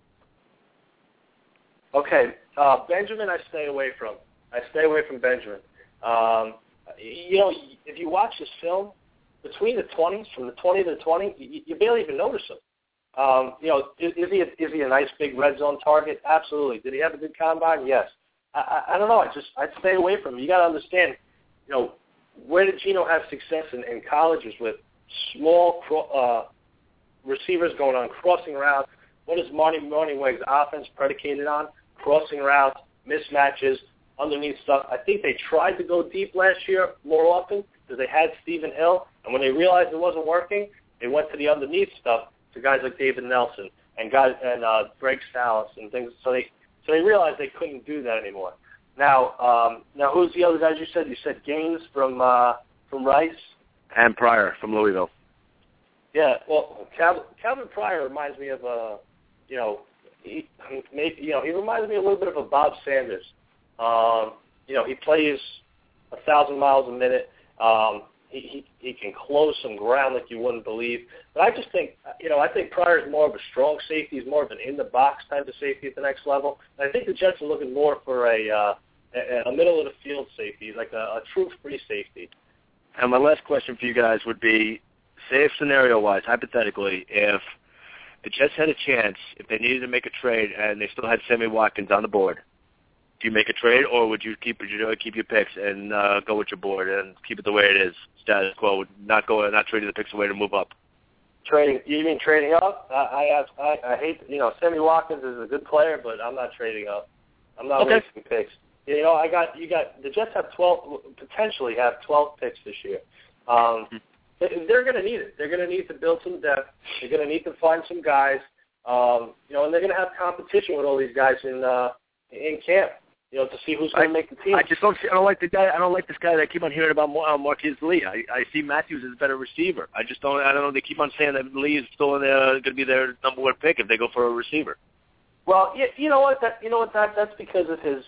D: Okay, Benjamin I stay away from. I stay away from Benjamin. If you watch this film, between the 20s, from the 20 to the 20, you barely even notice him. Is he a nice big red zone target? Absolutely. Did he have a good combine? Yes. I don't know. I'd stay away from him. You got to understand, where did Geno have success in college is with small receivers going on crossing routes. What is Marty Morningweg's offense predicated on? Crossing routes, mismatches, underneath stuff. I think they tried to go deep last year more often because they had Stephen Hill, and when they realized it wasn't working, they went to the underneath stuff to guys like David Nelson and Greg Salas and things. So they realized they couldn't do that anymore. Now who's the other guys you said? You said Gaines from Rice
G: and Pryor from Louisville.
D: Yeah, well, Calvin Pryor reminds me of he reminds me a little bit of a Bob Sanders. He plays 1,000 miles a minute. He can close some ground like you wouldn't believe. But I just think, I think Pryor is more of a strong safety. He's more of an in-the-box type of safety at the next level. And I think the Jets are looking more for a middle-of-the-field safety, like a true free safety.
G: And my last question for you guys would be, say if scenario-wise, hypothetically, if the Jets had a chance, if they needed to make a trade and they still had Sammy Watkins on the board, do you make a trade, or would you keep your picks and go with your board and keep it the way it is, status quo, not trading the picks away to move up?
D: Trading? You mean trading up? I hate. Sammy Watkins is a good player, but I'm not trading up. I'm not wasting picks. The Jets have potentially have 12 picks this year. They're going to need it. They're going to need to build some depth. They're going to need to find some guys. And they're going to have competition with all these guys in camp. To see who's going to make the team.
G: I don't like this guy that I keep on hearing about Marquise Lee. I see Matthews as a better receiver. I don't know. They keep on saying that Lee is still going to be their number 1 pick if they go for a receiver.
D: Well, you know what? That's because of his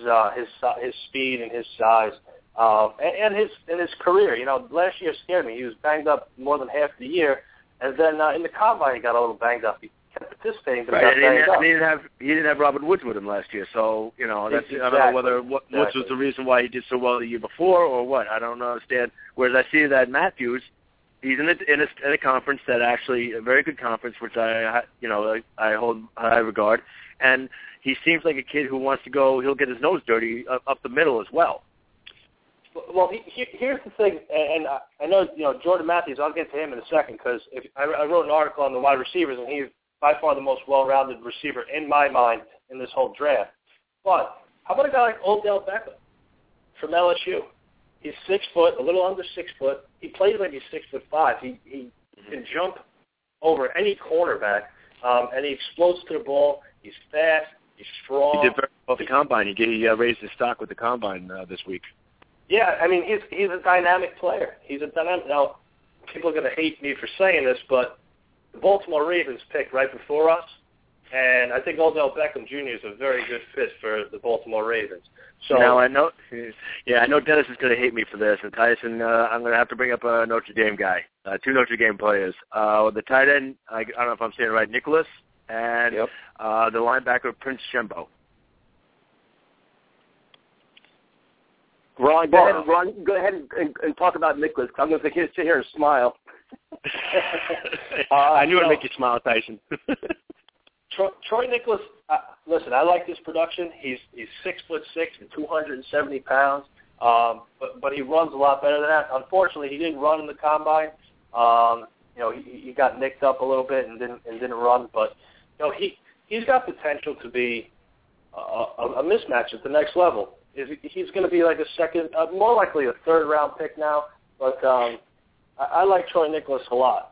D: speed and his size, and his career. Last year scared me. He was banged up more than half the year, and then in the combine he got a little banged up. He kept participating, but he got banged up.
G: He didn't have Robert Woods with him last year, so that's
D: exactly.
G: I don't know whether Woods was the reason why he did so well the year before or what. I don't understand. Whereas I see that Matthews, he's in a conference that actually a very good conference, which I hold high regard, and he seems like a kid who wants to go. He'll get his nose dirty up the middle as well.
D: Well, here's the thing, and I know Jordan Matthews. I'll get to him in a second because I wrote an article on the wide receivers, and he's by far the most well-rounded receiver in my mind in this whole draft. But How about a guy like Odell Beckham from LSU? He's 6 foot, a little under 6 foot. He plays like he's 6'5". He can jump over any cornerback, and he explodes to the ball. He's fast. He's strong.
G: He did very well at the combine. He raised his stock with the combine this week.
D: Yeah, I mean, he's a dynamic player. He's a dynamic. Now, people are going to hate me for saying this, but the Baltimore Ravens picked right before us, and I think Odell Beckham Jr. is a very good fit for the Baltimore Ravens. So
G: now I know. Yeah, I know Dennis is going to hate me for this, and Tyson, I'm going to have to bring up a Notre Dame guy, 2 Notre Dame players. The tight end, I don't know if I'm saying it right, Nicholas, and the linebacker Prince Shembo.
C: Ron, go ahead and talk about Nicholas. I'm going to sit here and smile.
G: I knew it would make you smile, Tyson.
D: Troy Nicholas, listen, I like this production. He's 6'6" and 270 pounds, but he runs a lot better than that. Unfortunately, he didn't run in the combine. He got nicked up a little bit and didn't run. But he's got potential to be a mismatch at the next level. He's going to be like a second, more likely a third-round pick now. But I like Troy Nicholas a lot.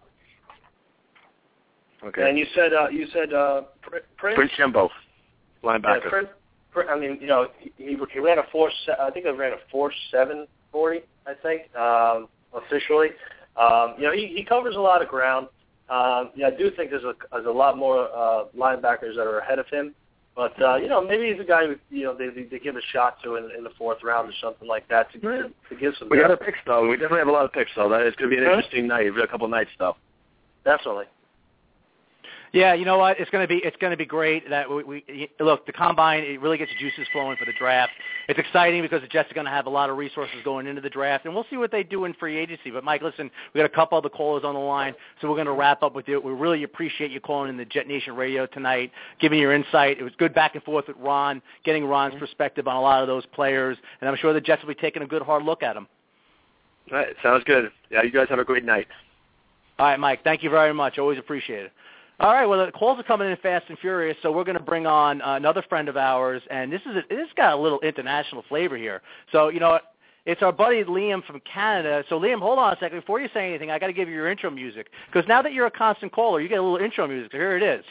G: Okay.
D: And you said Prince?
G: Prince Shembo, linebacker.
D: Yeah, I mean, he ran a 4. I think he ran a 4.7 40. I think officially. He covers a lot of ground. I do think there's a lot more linebackers that are ahead of him. But maybe he's a guy who they give a shot to in the 4th round or something like that to give some.
G: We got a picks though. We definitely have a lot of picks though. That is going to be an interesting night. We've got a couple of nights though.
D: Definitely.
B: Yeah, you know what? It's going to be great. That we look, the combine, it really gets the juices flowing for the draft. It's exciting because the Jets are going to have a lot of resources going into the draft, and we'll see what they do in free agency. But Mike, listen, we got a couple other callers on the line, so we're going to wrap up with you. We really appreciate you calling in the Jet Nation Radio tonight, giving your insight. It was good back and forth with Ron, getting Ron's perspective on a lot of those players, and I'm sure the Jets will be taking a good hard look at them.
G: All right, sounds good. Yeah, you guys have a great night.
B: All right, Mike, thank you very much. Always appreciate it. All right, well, the calls are coming in fast and furious, so we're going to bring on another friend of ours, and this got a little international flavor here. So, it's our buddy Liam from Canada. So, Liam, hold on a second. Before you say anything, I got to give you your intro music, because now that you're a constant caller, you get a little intro music. So here it is.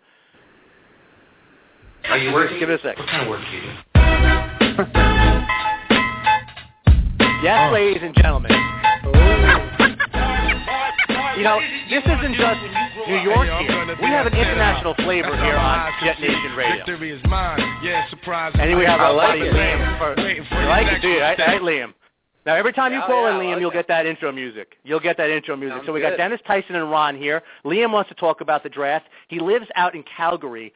H: Are you working?
B: Give it a second.
H: What kind of work do you do?
B: Yes, ladies and gentlemen. This isn't just New York here. We have an international flavor here on Jet Nation Radio. And we have our buddy Liam. You like it, do you? Right, Liam? Now, every time you call in, Liam, you'll get that intro music. So we got Dennis, Tyson, and Ron here. Liam wants to talk about the draft. He lives out in Calgary,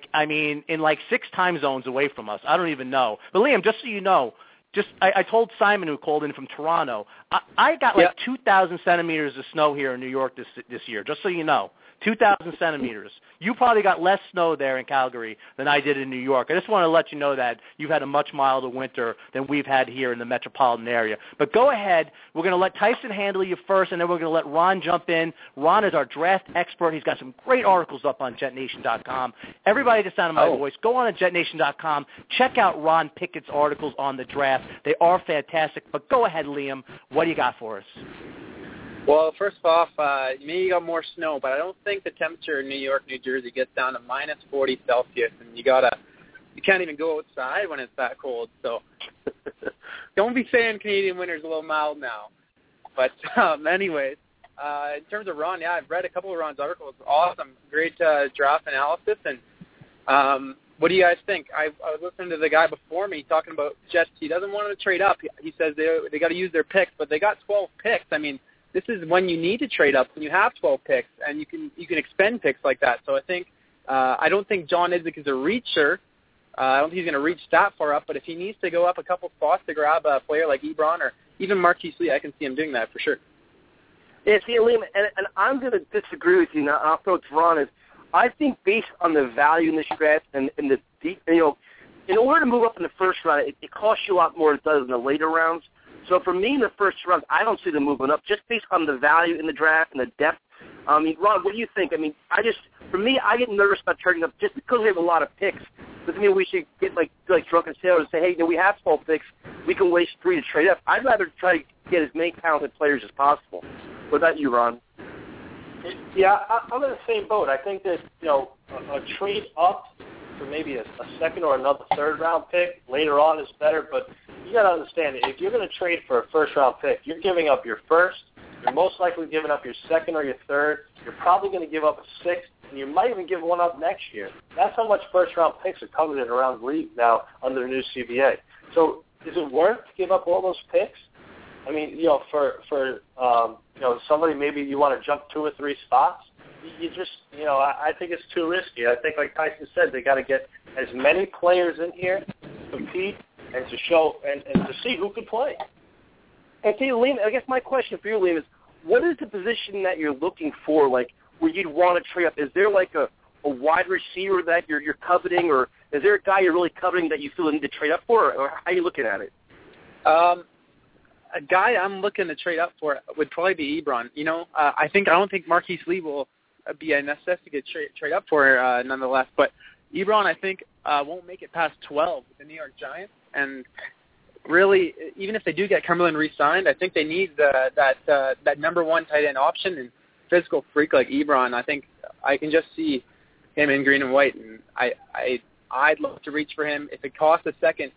B: in 6 time zones away from us. I don't even know. But, Liam, just so you know, I told Simon, who called in from Toronto, I got 2,000 centimeters of snow here in New York this year, just so you know. 2,000 centimeters. You probably got less snow there in Calgary than I did in New York. I just want to let you know that you've had a much milder winter than we've had here in the metropolitan area. But go ahead. We're going to let Tyson handle you first, and then we're going to let Ron jump in. Ron is our draft expert. He's got some great articles up on JetNation.com. Everybody at the sound of my voice, go on to JetNation.com. Check out Ron Pickett's articles on the draft. They are fantastic. But go ahead, Liam. What do you got for us?
I: Well, first off, maybe you got more snow, but I don't think the temperature in New York, New Jersey gets down to minus 40 Celsius, and you can't even go outside when it's that cold. So don't be saying Canadian winter's a little mild now. But anyways, in terms of Ron, I've read a couple of Ron's articles. Awesome, great draft analysis. And what do you guys think? I was listening to the guy before me talking about Jets. He doesn't want to trade up. He says they got to use their picks, but they got 12 picks. I mean, this is when you need to trade up, when you have 12 picks, and you can expend picks like that. So I think I don't think John Idzik is a reacher. I don't think he's going to reach that far up, but if he needs to go up a couple spots to grab a player like Ebron or even Marquise Lee, I can see him doing that for sure.
C: Yeah, see, Liam, and I'm going to disagree with you. Now, I'll throw it to Ron. I think based on the value in this draft and the deep, in order to move up in the first round, it costs you a lot more than it does in the later rounds. So for me in the first round, I don't see them moving up just based on the value in the draft and the depth. I mean, Ron, what do you think? I mean, for me, I get nervous about trading up just because we have a lot of picks. doesn't mean we should get like drunken sailors and say, hey, we have 12 picks. We can waste 3 to trade up. I'd rather try to get as many talented players as possible. What about you, Ron?
D: Yeah, I'm in the same boat. I think that, a trade up for maybe a second or another third-round pick later on is better, but you got to understand, if you're going to trade for a first-round pick, you're giving up your first, you're most likely giving up your second or your third, you're probably going to give up a sixth, and you might even give one up next year. That's how much first-round picks are coveted around the league now under the new CBA. So is it worth to give up all those picks? I mean, for somebody maybe you want to jump 2 or 3 spots, you just, I think it's too risky. I think, like Tyson said, they got to get as many players in here to compete and to show and to see who can play.
C: And see, Liam, I guess my question for you, Liam, is what is the position that you're looking for, like, where you'd want to trade up? Is there, like, a wide receiver that you're coveting, or is there a guy you're really coveting that you feel you need to trade up for, or how are you looking at it?
I: A guy I'm looking to trade up for would probably be Ebron. I don't think Marquise Lee will be a necessity to trade up for nonetheless, but Ebron, I think, won't make it past 12 with the New York Giants, and really, even if they do get Cumberland re-signed, I think they need that number 1 tight end option and physical freak like Ebron. I think I can just see him in green and white, and I'd love to reach for him. If it costs a second,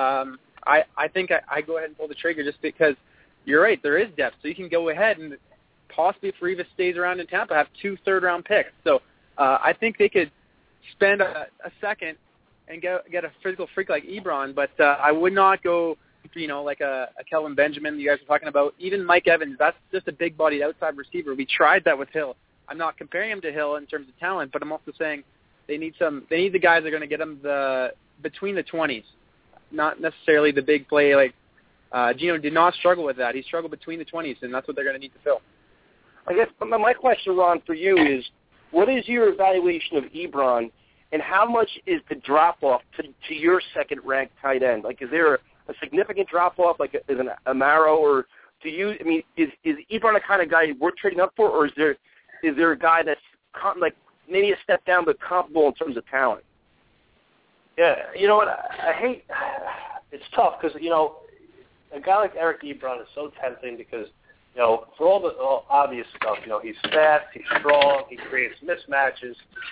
I: I think I go ahead and pull the trigger just because you're right, there is depth. So you can go ahead and possibly, if Rivas stays around in Tampa, have 2 third-round picks. So I think they could spend a second and get a physical freak like Ebron, but I would not go, like a Kelvin Benjamin you guys were talking about. Even Mike Evans, that's just a big-bodied outside receiver. We tried that with Hill. I'm not comparing him to Hill in terms of talent, but I'm also saying they need the guys that are going to get them between the 20s, not necessarily the big play. Like Gino did not struggle with that. He struggled between the 20s, and that's what they're going to need to fill.
C: I guess my question, Ron, for you is, what is your evaluation of Ebron, and how much is the drop-off to your second-ranked tight end? Like, is there a significant drop-off, like is an Amaro, or do you, I mean, is Ebron the kind of guy worth trading up for, or is there a guy that's like maybe a step down but comparable in terms of talent?
D: Yeah, you know what, I hate, it's tough because, a guy like Eric Ebron is so tempting because, for all the obvious stuff, he's fast, he's strong, he creates mismatches.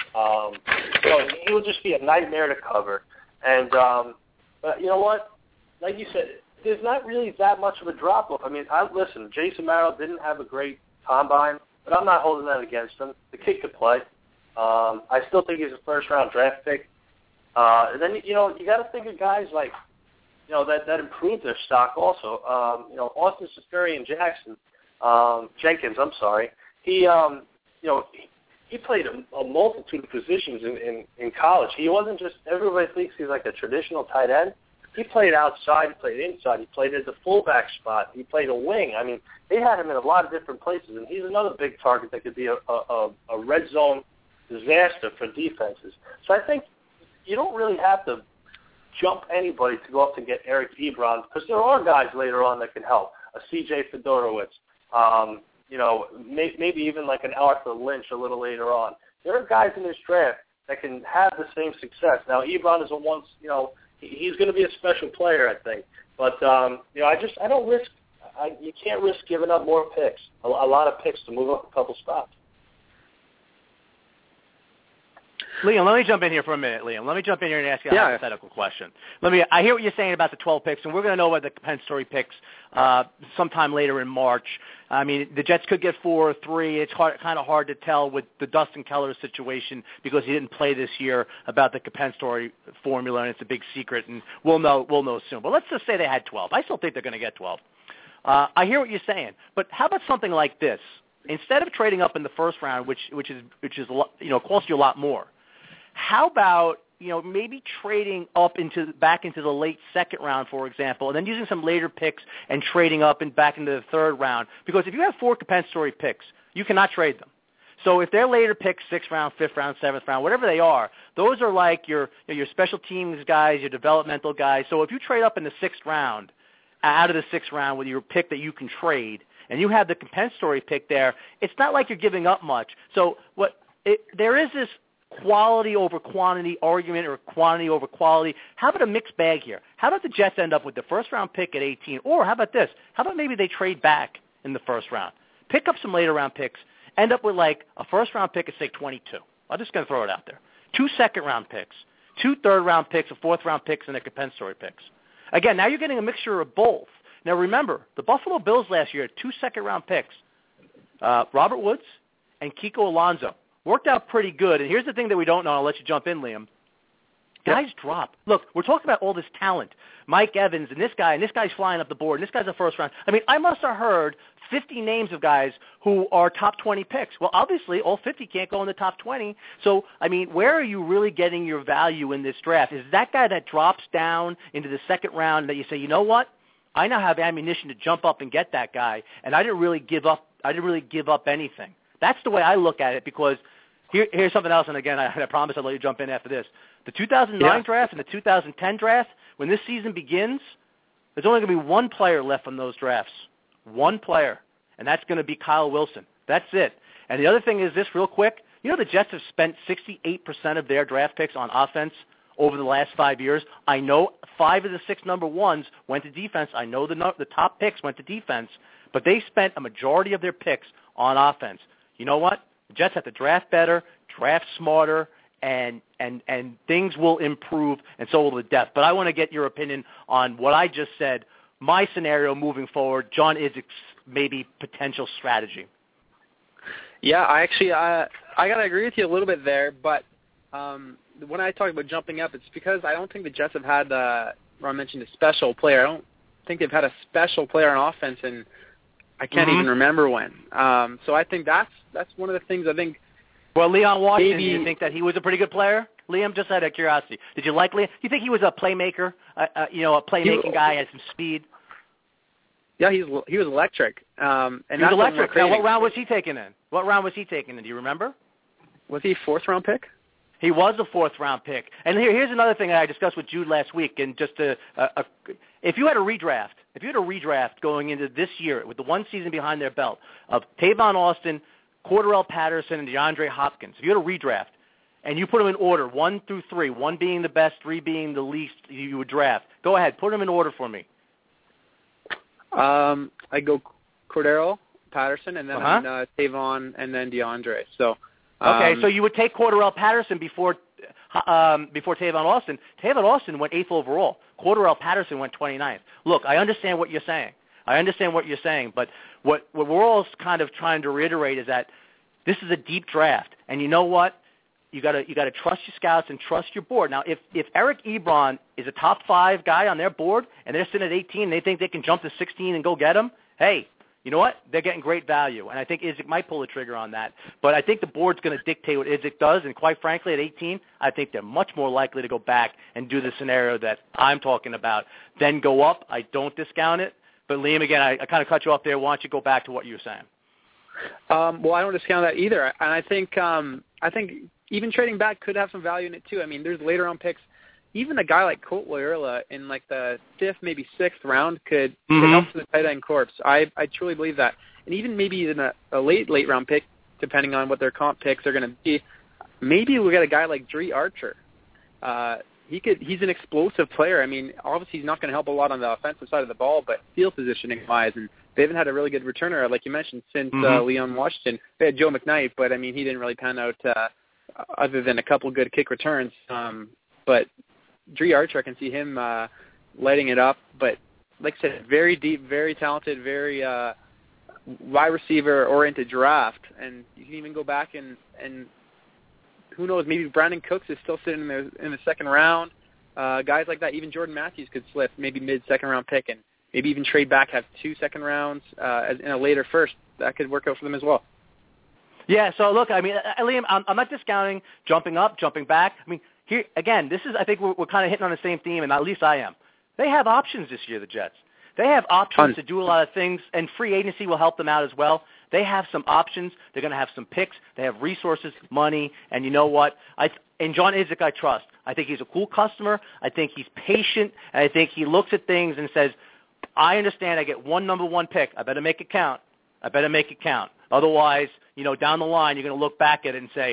D: He will just be a nightmare to cover. And, but you know what? Like you said, there's not really that much of a drop-off. I mean, listen, Jason Merrill didn't have a great combine, but I'm not holding that against him. The kid could play. I still think he's a first-round draft pick. And then, you got to think of guys like, that improved their stock also. Austin Seferian Jenkins, I'm sorry. He played a multitude of positions in college. He wasn't just, everybody thinks he's like a traditional tight end. He played outside, he played inside, he played at the fullback spot, he played a wing. I mean, they had him in a lot of different places, and he's another big target that could be a red zone disaster for defenses. So I think you don't really have to jump anybody to go up and get Eric Ebron, because there are guys later on that can help. A C.J. Fedorowicz, maybe even like an Arthur Lynch a little later on. There are guys in this draft that can have the same success. Now, Ebron is he's going to be a special player, I think. But, I don't risk, you can't risk giving up more picks, a lot of picks to move up a couple spots.
B: Liam, let me jump in here for a minute, Liam. Let me jump in here and ask you a hypothetical question. I hear what you're saying about the 12 picks, and we're going to know about the compensatory picks sometime later in March. I mean, the Jets could get 4 or 3. It's kind of hard to tell with the Dustin Keller situation because he didn't play this year about the compensatory formula, and it's a big secret, and we'll know soon. But let's just say they had 12. I still think they're going to get 12. I hear what you're saying, but how about something like this? Instead of trading up in the first round, which is costs you a lot more, how about maybe trading up back into the late second round, for example, and then using some later picks and trading up and back into the third round? Because if you have 4 compensatory picks, you cannot trade them. So if they're later picks, 6th round, 5th round, 7th round, whatever they are, those are like your special teams guys, your developmental guys. So if you trade up in the 6th round, out of the 6th round with your pick that you can trade, and you have the compensatory pick there, it's not like you're giving up much. So there is this quality over quantity argument or quantity over quality. How about a mixed bag here? How about the Jets end up with the first-round pick at 18? Or how about this? How about maybe they trade back in the first round, pick up some later-round picks, end up with like a first-round pick at, say, 22. I'm just going to throw it out there. 2 second-round picks, 2 third-round picks, a fourth-round picks, and a compensatory picks. Again, now you're getting a mixture of both. Now, remember, the Buffalo Bills last year had 2 second-round picks, Robert Woods and Kiko Alonso. Worked out pretty good. And here's the thing that we don't know. I'll let you jump in, Liam. Guys drop. Look, we're talking about all this talent. Mike Evans and this guy's flying up the board, and this guy's a first round. I mean, I must have heard 50 names of guys who are top 20 picks. Well, obviously, all 50 can't go in the top 20. So, I mean, where are you really getting your value in this draft? Is that guy that drops down into the second round that you say, you know what? I now have ammunition to jump up and get that guy, and I didn't really give up anything. That's the way I look at it, because here's something else, and again, I promise I'll let you jump in after this. The 2009 draft and the 2010 draft, when this season begins, there's only going to be one player left from those drafts. One player, and that's going to be Kyle Wilson. That's it. And the other thing is this, real quick. You know the Jets have spent 68% of their draft picks on offense over the last 5 years. I know 5 of the 6 number ones went to defense. I know the top picks went to defense, but they spent a majority of their picks on offense. You know what? The Jets have to draft better, draft smarter, and things will improve, and so will the depth. But I want to get your opinion on what I just said, my scenario moving forward, John Idzik's maybe potential strategy.
I: Yeah, I got to agree with you a little bit there, but when I talk about jumping up, it's because I don't think the Jets have had, Ron mentioned a special player. I don't think they've had a special player on offense, and I can't even remember when. So I think that's one of the things I think.
B: Well, Leon Washington, do you think that he was a pretty good player? Liam, just out of curiosity, did you like Liam? Do you think he was a playmaker, a playmaking guy, had some speed?
I: Yeah, he was electric. And
B: he was electric. Now, what round was he taken in? Do you remember? Was he a
I: 4th round pick?
B: He was a 4th round pick. And here's another thing that I discussed with Jude last week. And just if you had a redraft going into this year with the one season behind their belt of Tavon Austin, Cordarrelle Patterson, and DeAndre Hopkins, if you had a redraft and you put them in order, 1 through 3, 1 being the best, 3 being the least you would draft, go ahead, put them in order for me.
I: I go Cordarrelle Patterson, and then Tavon, and then DeAndre. So
B: okay, so you would take Cordarrelle Patterson before Tavon Austin. Tavon Austin went 8th overall. Cordarrelle Patterson went 29th. Look, I understand what you're saying. But what we're all kind of trying to reiterate is that this is a deep draft, and you know what? You got to trust your scouts and trust your board. Now, if Eric Ebron is a top 5 guy on their board and they're sitting at 18 and they think they can jump to 16 and go get him, hey, you know what? They're getting great value, and I think Idzik might pull the trigger on that. But I think the board's going to dictate what Idzik does, and quite frankly, at 18, I think they're much more likely to go back and do the scenario that I'm talking about, then go up. I don't discount it. But, Liam, again, I kind of cut you off there. Why don't you go back to what you were saying?
I: Well, I don't discount that either. And I think even trading back could have some value in it, too. I mean, there's later-round picks. Even a guy like Colt Loyola in, like, the 5th, maybe 6th round could help to the tight end corps. I truly believe that. And even maybe even a late-round pick, depending on what their comp picks are going to be, maybe we'll get a guy like Dre Archer. He's an explosive player. I mean, obviously he's not going to help a lot on the offensive side of the ball, but field positioning-wise, and they haven't had a really good returner, like you mentioned, since Leon Washington. They had Joe McKnight, but, I mean, he didn't really pan out other than a couple good kick returns. But Dre Archer, I can see him lighting it up. But, like I said, very deep, very talented, very wide receiver-oriented draft. And you can even go back and who knows, maybe Brandon Cooks is still sitting in the 2nd round. Guys like that, even Jordan Matthews could slip, maybe mid-2nd round pick, and maybe even trade back, have 2 second rounds in a later first. That could work out for them as well.
B: Yeah, so look, I mean, Liam, I'm not discounting jumping up, jumping back. I mean, here, again, I think we're kind of hitting on the same theme, and at least I am. They have options this year, the Jets. They have options to do a lot of things, and free agency will help them out as well. They have some options. They're going to have some picks. They have resources, money, and you know what? And John Idzik, I trust. I think he's a cool customer. I think he's patient, and I think he looks at things and says, I understand I get one number 1 pick. I better make it count. Otherwise, down the line, you're going to look back at it and say,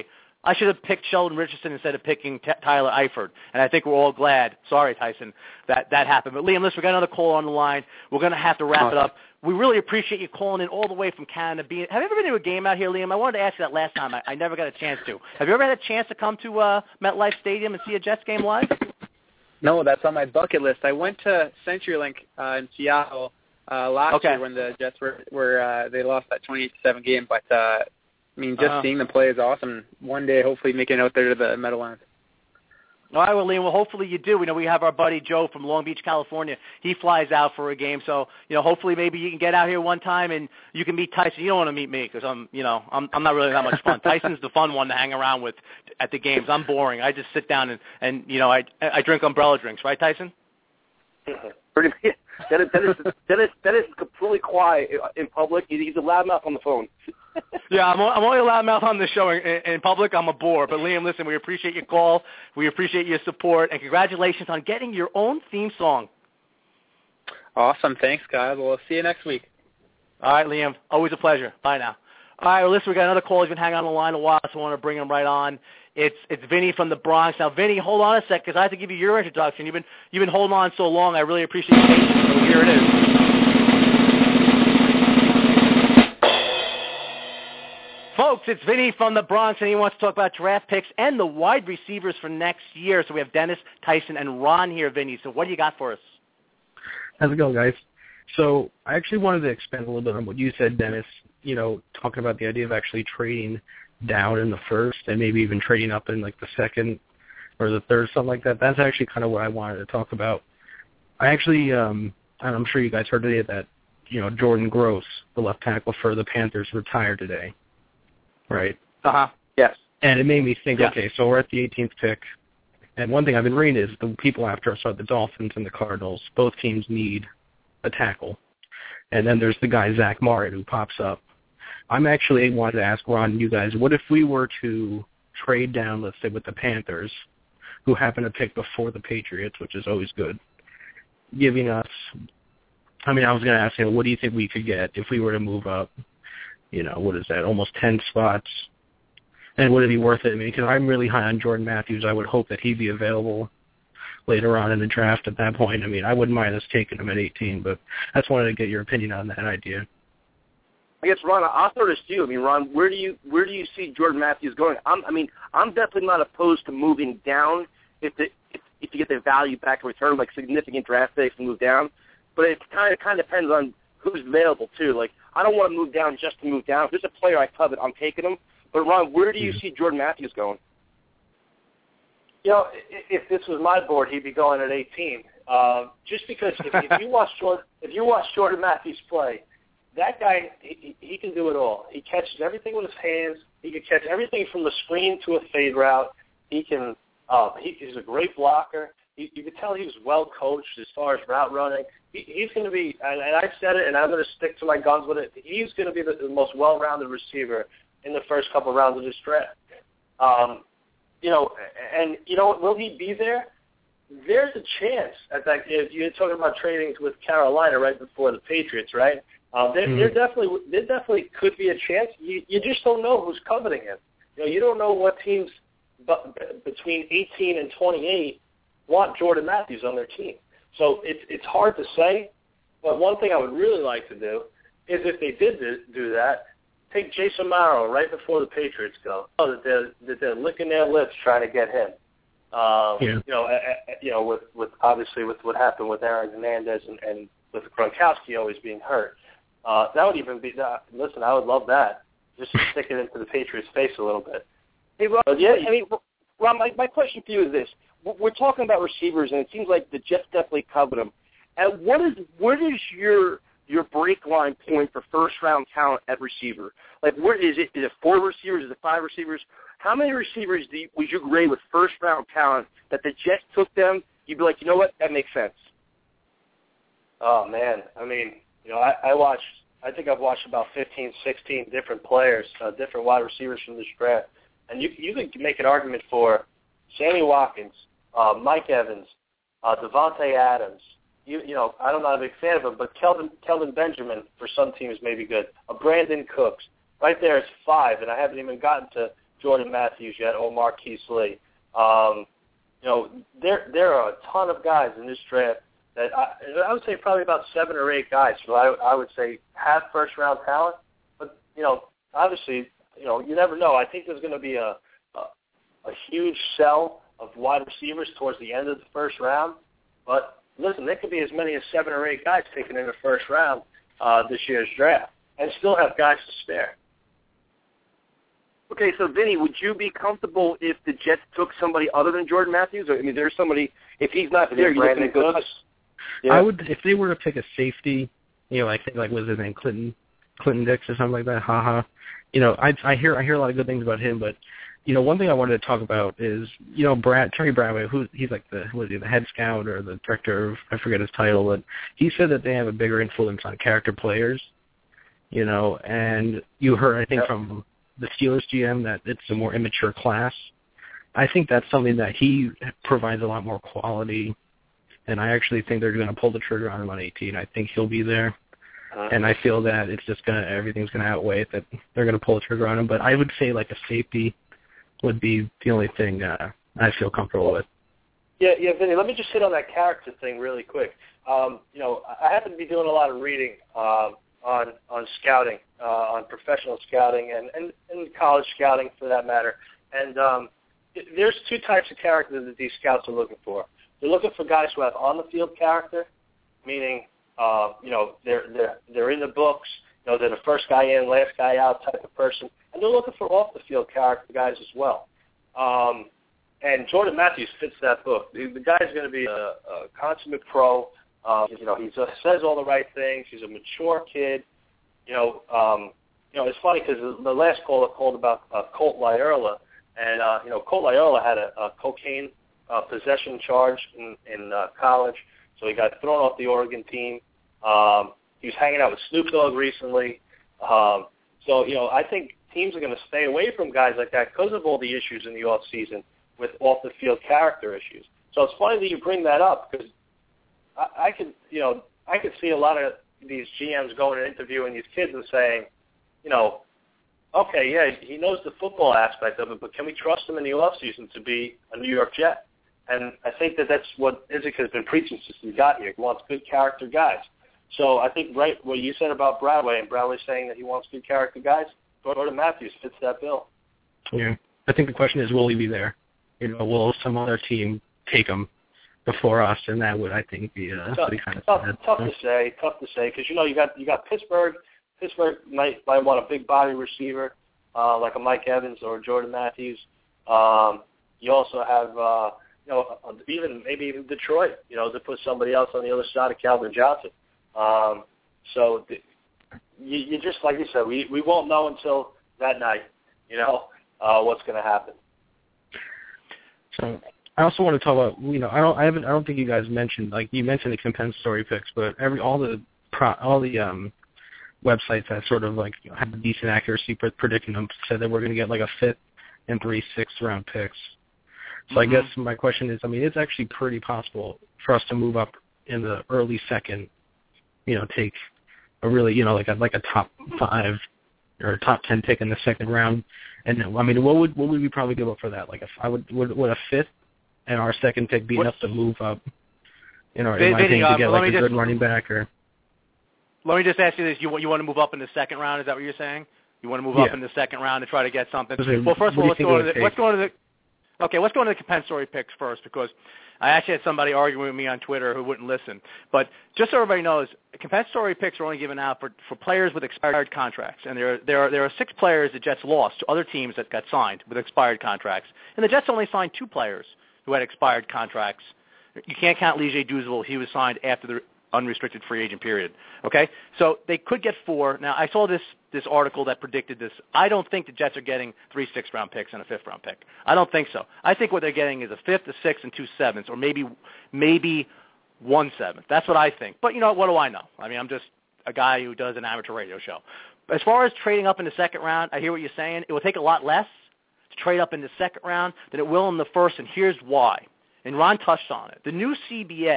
B: I should have picked Sheldon Richardson instead of picking Tyler Eifert, and I think we're all glad. Sorry, Tyson, that happened. But Liam, listen, we got another call on the line. We're going to have to wrap it up. We really appreciate you calling in all the way from Canada. Have you ever been to a game out here, Liam? I wanted to ask you that last time. I never got a chance to. Have you ever had a chance to come to MetLife Stadium and see a Jets game live?
I: No, that's on my bucket list. I went to CenturyLink in Seattle last year when the Jets were they lost that 28-7 game. But I mean, just seeing them play is awesome. One day, hopefully, making it out there to the Meadowlands.
B: All right, well, Liam, well, hopefully you do. We know we have our buddy Joe from Long Beach, California. He flies out for a game, so hopefully maybe you can get out here one time and you can meet Tyson. You don't want to meet me because I'm not really that much fun. Tyson's the fun one to hang around with at the games. I'm boring. I just sit down and I drink umbrella drinks, right, Tyson?
C: Pretty much. That is completely quiet in public. He's a loudmouth on the phone.
B: Yeah, I'm only a loudmouth on the show. In public, I'm a bore. But, Liam, listen, we appreciate your call. We appreciate your support. And congratulations on getting your own theme song.
I: Awesome. Thanks, guys. We'll see you next week.
B: All right, Liam. Always a pleasure. Bye now. All right, well, listen, we got another call. He's been hanging on the line a while, so I want to bring him right on. It's Vinny from the Bronx. Now, Vinny, hold on a sec, because I have to give you your introduction. You've been holding on so long. I really appreciate your patience. So here it is. Folks, it's Vinny from the Bronx, and he wants to talk about draft picks and the wide receivers for next year. So we have Dennis, Tyson, and Ron here, Vinny. So what do you got for us?
H: How's it going, guys? So I actually wanted to expand a little bit on what you said, Dennis, talking about the idea of actually trading down in the first and maybe even trading up in like the second or the third, something like that. That's actually kind of what I wanted to talk about. I actually, and I'm sure you guys heard today that, Jordan Gross, the left tackle for the Panthers, retired today. Right?
B: Uh-huh.
C: Yes.
H: And it made me think, okay, so we're at the 18th pick. And one thing I've been reading is the people after us are the Dolphins and the Cardinals. Both teams need a tackle. And then there's the guy, Zach Martin, who pops up. I'm actually wanted to ask Ron and you guys, what if we were to trade down, let's say, with the Panthers, who happen to pick before the Patriots, which is always good, giving us, I was going to ask, what do you think we could get if we were to move up? What is that, almost 10 spots? And would it be worth it? Because I'm really high on Jordan Matthews. I would hope that he'd be available later on in the draft at that point. I wouldn't mind us taking him at 18, but I just wanted to get your opinion on that idea.
C: I guess, Ron, I'll throw this to you. Ron, where do you see Jordan Matthews going? I'm definitely not opposed to moving down if you get the value back in return, like significant draft picks and move down. But it kind of depends on who's available too. Like, I don't want to move down just to move down. If there's a player I covet, I'm taking him. But Ron, where do you see Jordan Matthews going?
D: If this was my board, he'd be going at 18. Just because if you watch Jordan Matthews play, that guy he can do it all. He catches everything with his hands. He can catch everything from the screen to a fade route. He's a great blocker. You could tell he was well coached as far as route running. He's going to be, and I said it, and I'm going to stick to my guns with it. He's going to be the most well-rounded receiver in the first couple of rounds of this draft. Will he be there? There's a chance. If you're talking about trading with Carolina right before the Patriots, right? There definitely could be a chance. You just don't know who's coveting him. You don't know what teams between 18 and 28 want Jordan Matthews on their team. So it's hard to say, but one thing I would really like to do is if they did do that, take Jason Morrow right before the Patriots go. That they're licking their lips trying to get him. With obviously with what happened with Aaron Hernandez and with Gronkowski always being hurt, that would even be. Listen, I would love that. Just to stick it into the Patriots' face a little bit.
C: Hey, Ron, Ron, my question for you is this. We're talking about receivers, and it seems like the Jets definitely covet them. And what is your break line point for first-round talent at receiver? Like, where is it? Is it 4 receivers? Is it 5 receivers? How many receivers would you grade with first-round talent that the Jets took them? You'd be like, you know what? That makes sense.
D: Oh, man. I think I've watched about 15, 16 different players, different wide receivers from this draft. And you could make an argument for Sammy Watkins, Mike Evans, Devontae Adams. I'm not a big fan of him, but Kelvin Benjamin for some teams may be good. Brandon Cooks. Right there is 5, and I haven't even gotten to Jordan Matthews yet or Marquise Lee. There are a ton of guys in this draft that I would say probably about 7 or 8 guys who I would say have first-round talent. But, obviously, you never know. I think there's going to be a huge sell of wide receivers towards the end of the first round. But, listen, there could be as many as 7 or 8 guys taken in the first round this year's draft and still have guys to spare.
C: Okay, so Vinny, would you be comfortable if the Jets took somebody other than Jordan Matthews? I mean, there's somebody, if he's not there, you're looking at go.
H: I would, if they were to pick a safety, I think was his name Clinton Dix or something like that. I hear a lot of good things about him, but one thing I wanted to talk about is Terry Bradway, he's like the head scout or the director of, I forget his title, but he said that they have a bigger influence on character players, and you heard I think from the Steelers GM that it's a more immature class. I think that's something that he provides a lot more quality, and I actually think they're going to pull the trigger on him on 18. I think he'll be there, and I feel that it's just everything's going to outweigh it, that they're going to pull the trigger on him. But I would say like a safety would be the only thing I feel comfortable with.
D: Yeah, Vinny, let me just hit on that character thing really quick. I happen to be doing a lot of reading on scouting, on professional scouting and college scouting for that matter. And there's 2 types of character that these scouts are looking for. They're looking for guys who have on-the-field character, meaning, they're in the books, they're the first guy in, last guy out type of person. And they're looking for off-the-field character guys as well. And Jordan Matthews fits that book. The guy's going to be a consummate pro. He says all the right things. He's a mature kid. It's funny because the last caller called about Colt Lyerla, and Colt Lyerla had a cocaine possession charge in college, so he got thrown off the Oregon team. He was hanging out with Snoop Dogg recently. I think teams are going to stay away from guys like that because of all the issues in the off season with off-the-field character issues. So it's funny that you bring that up because I could see a lot of these GMs going and interviewing these kids and saying, okay, yeah, he knows the football aspect of it, but can we trust him in the offseason to be a New York Jet? And I think that's what Izzik has been preaching since he got here. He wants good character guys. So I think what you said about Bradway, and Bradway saying that he wants good character guys, Jordan Matthews fits that bill.
H: Yeah. I think the question is, will he be there? Will some other team take him before us? And that would, I think, be pretty kind of sad.
D: Tough to say, because you got Pittsburgh. Pittsburgh might want a big body receiver like a Mike Evans or Jordan Matthews. You also have maybe even Detroit, to put somebody else on the other side of Calvin Johnson. So you just, like you said, we won't know until that night, what's going to happen.
H: So I also want to talk about, I don't think you guys mentioned, like you mentioned the compensatory picks, but all the websites that sort of like have a decent accuracy predicting them said that we're going to get like a 5th and 3 6th-round picks. So I guess my question is, it's actually pretty possible for us to move up in the early second, take a really, like a top 5 or a top 10 pick in the second round. And what would we probably give up for that? Like would a 5th and our second pick be enough to move up? In my opinion, to get like a good running back or.
B: Let me just ask you this: you want to move up in the second round? Is that what you're saying? You want to move up in the second round to try to get something? Well, first of all, let's go to the compensatory picks first, because I actually had somebody arguing with me on Twitter who wouldn't listen. But just so everybody knows, compensatory picks are only given out for players with expired contracts, and there are 6 players the Jets lost to other teams that got signed with expired contracts, and the Jets only signed 2 players who had expired contracts. You can't count Lige Douzeville; he was signed after the unrestricted free agent period. Okay, so they could get 4. Now I saw this article that predicted this. I don't think the Jets are getting 3 6th-round picks and a 5th-round pick. I don't think so. I think what they're getting is a 5th, a 6th, and 2 7ths, or maybe 1 7th. That's what I think. But what do I know? I'm just a guy who does an amateur radio show. As far as trading up in the second round, I hear what you're saying. It will take a lot less to trade up in the second round than it will in the first, and here's why. And Ron touched on it. The new CBA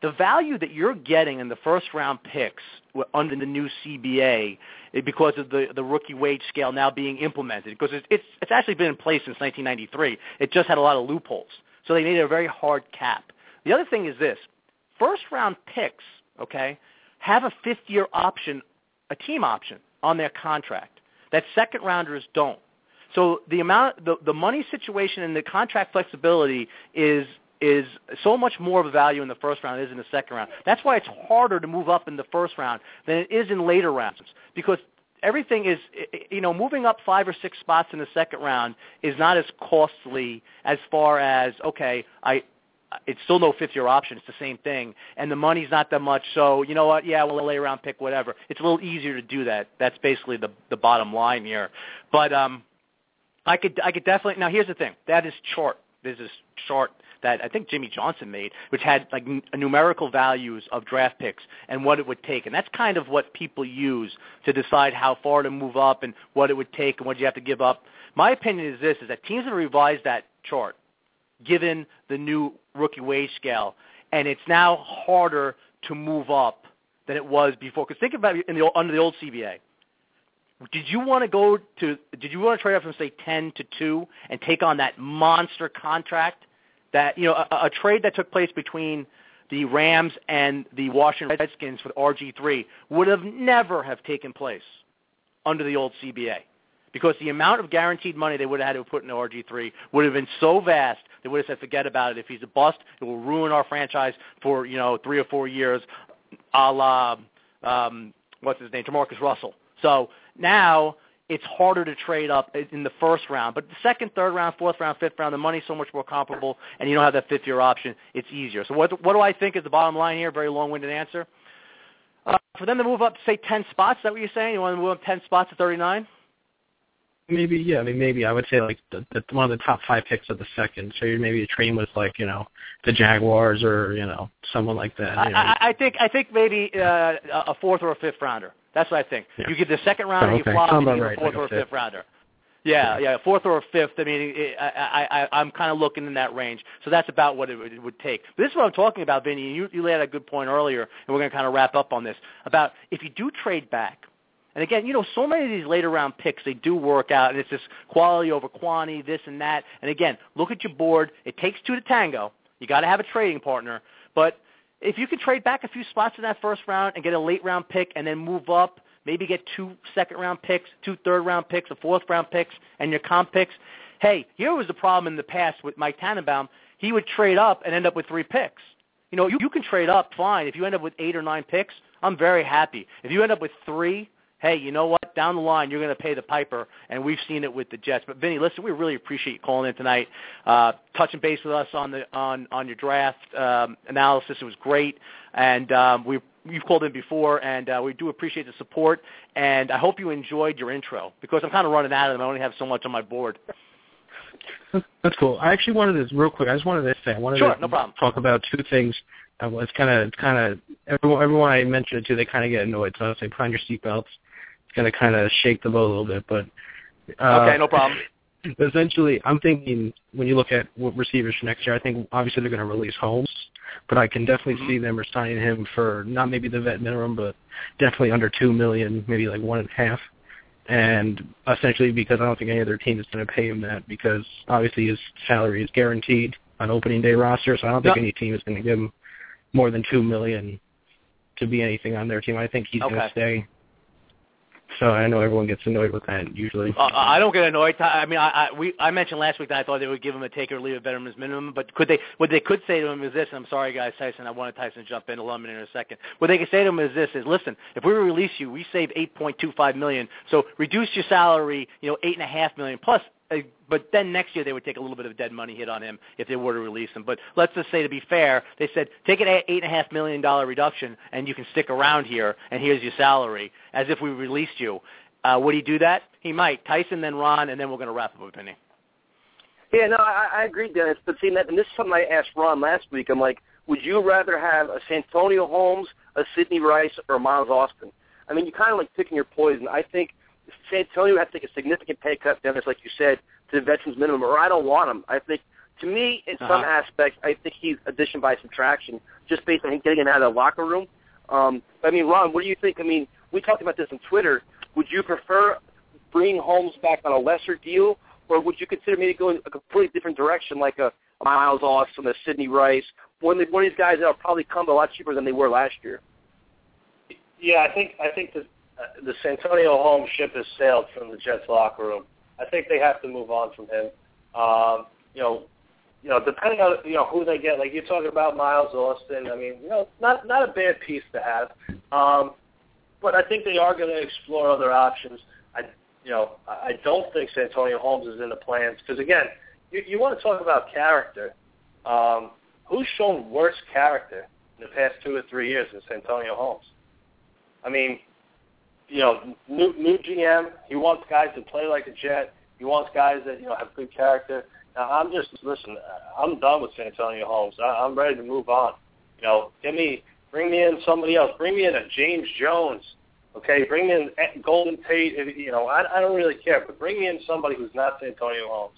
B: the value that you're getting in the first-round picks under the new CBA because of the rookie wage scale now being implemented, because it's actually been in place since 1993. It just had a lot of loopholes. So they made it a very hard cap. The other thing is this. First-round picks, okay, have a fifth-year option, a team option, on their contract that second-rounders don't. So the money situation and the contract flexibility is so much more of a value in the first round than it is in the second round. That's why it's harder to move up in the first round than it is in later rounds, because everything is, moving up 5 or 6 spots in the second round is not as costly as far as, okay, it's still no fifth-year option. It's the same thing, and the money's not that much. So you know what? Yeah, we'll lay around, pick whatever. It's a little easier to do that. That's basically the bottom line here. But I could definitely. Now here's the thing. That is chart. There's this chart that I think Jimmy Johnson made, which had like numerical values of draft picks and what it would take, and that's kind of what people use to decide how far to move up and what it would take and what you have to give up. My opinion is this: is that teams have revised that chart, given the new rookie wage scale, and it's now harder to move up than it was before. Because think about it under the old CBA. Did you want to trade up from, say, 10 to 2 and take on that monster contract? That, a trade that took place between the Rams and the Washington Redskins with RG3 would have never have taken place under the old CBA, because the amount of guaranteed money they would have had to put into RG3 would have been so vast, they would have said, forget about it. If he's a bust, it will ruin our franchise for, 3 or 4 years, a la, what's his name, Jamarcus Russell. So now it's harder to trade up in the first round. But the second, third round, fourth round, fifth round, the money's so much more comparable, and you don't have that fifth-year option. It's easier. So what do I think is the bottom line here? Very long-winded answer. For them to move up, say, 10 spots, is that what you're saying? You want to move up 10 spots to 39?
H: Maybe, yeah. Maybe I would say like one of the top 5 picks of the second. So you're maybe trading with like the Jaguars or someone like that.
B: I think maybe a fourth or a fifth rounder. That's what I think. Yeah. You get the second rounder, you flop, and you get a fourth or a fifth rounder. Yeah, fourth or a fifth. I mean, I'm kind of looking in that range. So that's about what it would take. But this is what I'm talking about, Vinny. You laid out a good point earlier, and we're going to kind of wrap up on this, about if you do trade back. And again, so many of these later round picks, they do work out, and it's just quality over quantity, this and that. And again, look at your board. It takes 2 to tango. You got to have a trading partner. But if you can trade back a few spots in that first round and get a late round pick and then move up, maybe get 2 second-round picks, 2 third-round picks, a fourth-round picks, and your comp picks. Hey, here was the problem in the past with Mike Tannenbaum. He would trade up and end up with 3 picks. You can trade up fine. If you end up with 8 or 9 picks, I'm very happy. If you end up with 3, hey, you know what? Down the line, you're going to pay the piper, and we've seen it with the Jets. But, Vinny, listen, we really appreciate you calling in tonight, touching base with us on your draft analysis. It was great, and you've called in before, and we do appreciate the support. And I hope you enjoyed your intro, because I'm kind of running out of them. I only have so much on my board.
H: That's cool. I actually wanted to, real quick, I wanted to talk about 2 things. It's kind of everyone I mentioned it to, they kind of get annoyed. So I say, put on your seatbelts. It's going to kind of shake the boat a little bit, but
B: okay, no problem.
H: Essentially, I'm thinking when you look at what receivers for next year, I think obviously they're going to release Holmes, but I can definitely see them signing him for not maybe the vet minimum, but definitely under $2 million, maybe like 1.5. And essentially because I don't think any other team is going to pay him that, because obviously his salary is guaranteed on opening day roster, so I don't think any team is going to give him more than $2 million to be anything on their team. I think he's going to stay. So I know everyone gets annoyed with that usually.
B: I don't get annoyed. I mean, I mentioned last week that I thought they would give him a take or leave a veteran's minimum, but what they could say to him is this, and I'm sorry, guys, Tyson, I wanted Tyson to jump in, allow me in a second. What they could say to him is this, listen, if we release you, we save $8.25 million, so reduce your salary, $8.5 million, plus but then next year they would take a little bit of a dead money hit on him if they were to release him. But let's just say, to be fair, they said take an $8.5 million reduction and you can stick around here, and here's your salary, as if we released you. Would he do that? He might. Tyson, then Ron, and then we're going to wrap up with Vinny.
C: Yeah, no, I agree, Dennis. But see, and this is something I asked Ron last week. I'm like, would you rather have a Santonio Holmes, a Sidney Rice, or a Miles Austin? I mean, you kind of like picking your poison. I think Santonio has to take a significant pay cut, Dennis, like you said, to the veterans minimum, or I don't want him. I think To me, in some aspects, I think he's addition by subtraction, just based on him getting him out of the locker room. Ron, what do you think? We talked about this on Twitter. Would you prefer bringing Holmes back on a lesser deal, or would you consider maybe going a completely different direction, like a Miles Austin, a Sidney Rice, one of these guys that will probably come a lot cheaper than they were last year?
D: Yeah, I think that the Santonio Holmes ship has sailed from the Jets locker room. I think they have to move on from him. Depending on who they get, like you're talking about Miles Austin. Not a bad piece to have. But I think they are going to explore other options. I don't think Santonio Holmes is in the plans because again, you want to talk about character. Who's shown worse character in the past 2 or 3 years than Santonio Holmes? New GM. He wants guys to play like a Jet. He wants guys that have good character. Now, I'm done with Santonio Holmes. I'm ready to move on. Bring me in somebody else. Bring me in a James Jones. Okay, bring me in Golden Tate. I don't really care, but bring me in somebody who's not Santonio Holmes.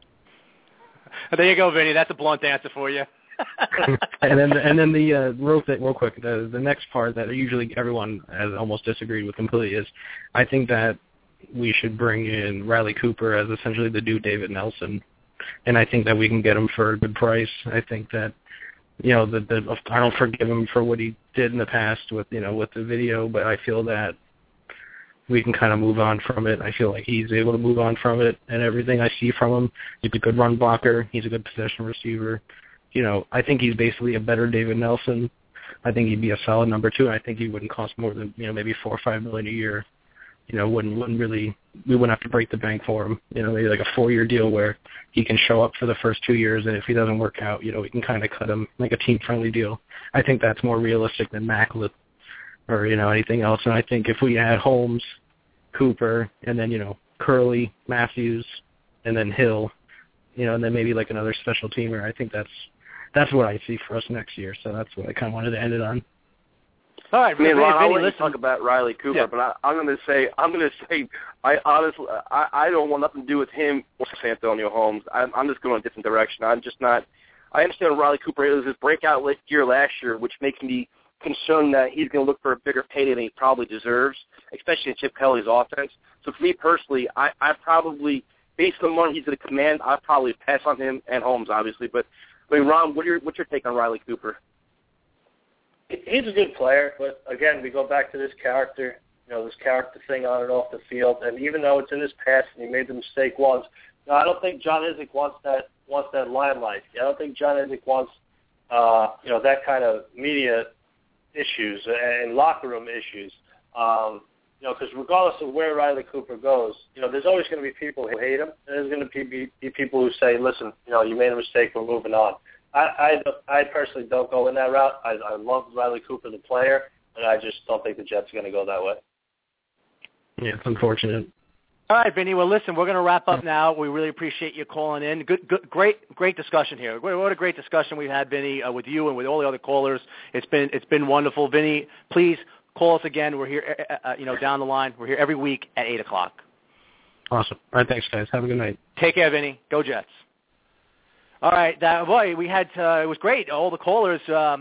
B: There you go, Vinny. That's a blunt answer for you.
H: and then the real quick, the next part that usually everyone has almost disagreed with completely is, I think that we should bring in Riley Cooper as essentially the new David Nelson, and I think that we can get him for a good price. I think that I don't forgive him for what he did in the past with the video, but I feel that we can kind of move on from it. I feel like he's able to move on from it, and everything I see from him, he's a good run blocker, he's a good possession receiver. I think he's basically a better David Nelson. I think he'd be a solid number 2, and I think he wouldn't cost more than maybe $4 or $5 million a year. We wouldn't have to break the bank for him. Maybe like a 4-year deal where he can show up for the first 2 years, and if he doesn't work out, we can kind of cut him like a team-friendly deal. I think that's more realistic than Maclin or anything else. And I think if we had Holmes, Cooper, and then Curley, Matthews, and then Hill, and then maybe like another special teamer, I think that's what I see for us next year. So that's what I kind of wanted to end it on.
B: All right,
C: Ron, I'll let you
B: listen.
C: talk about Riley Cooper, but I'm going to say, I honestly, I don't want nothing to do with him or Santonio Holmes. I'm just going a different direction. I'm just not. I understand Riley Cooper. It was his breakout year last year, which makes me concerned that he's going to look for a bigger payday than he probably deserves, especially in Chip Kelly's offense. So for me personally, I probably, based on what he's going to command, I'd probably pass on him and Holmes, obviously. But Ron, what's your take on Riley Cooper?
D: He's a good player, but again, we go back to this character, this character thing on and off the field. And even though it's in his past and he made the mistake once, I don't think John Idzik wants that limelight. I don't think John Idzik wants that kind of media issues and locker room issues. Because regardless of where Riley Cooper goes, there's always going to be people who hate him, and there's going to be people who say, listen, you made a mistake, we're moving on. I personally don't go in that route. I love Riley Cooper, the player, and I just don't think the Jets are going to go that way.
H: Yeah, it's unfortunate.
B: All right, Vinny. Well, listen, we're going to wrap up now. We really appreciate you calling in. Great discussion here. What a great discussion we've had, Vinny, with you and with all the other callers. It's been wonderful. Vinny, please call us again. We're here, down the line. We're here every week at 8:00.
H: Awesome. All right, thanks, guys. Have a good night.
B: Take care, Vinny. Go Jets. All right, we had it was great. All the callers,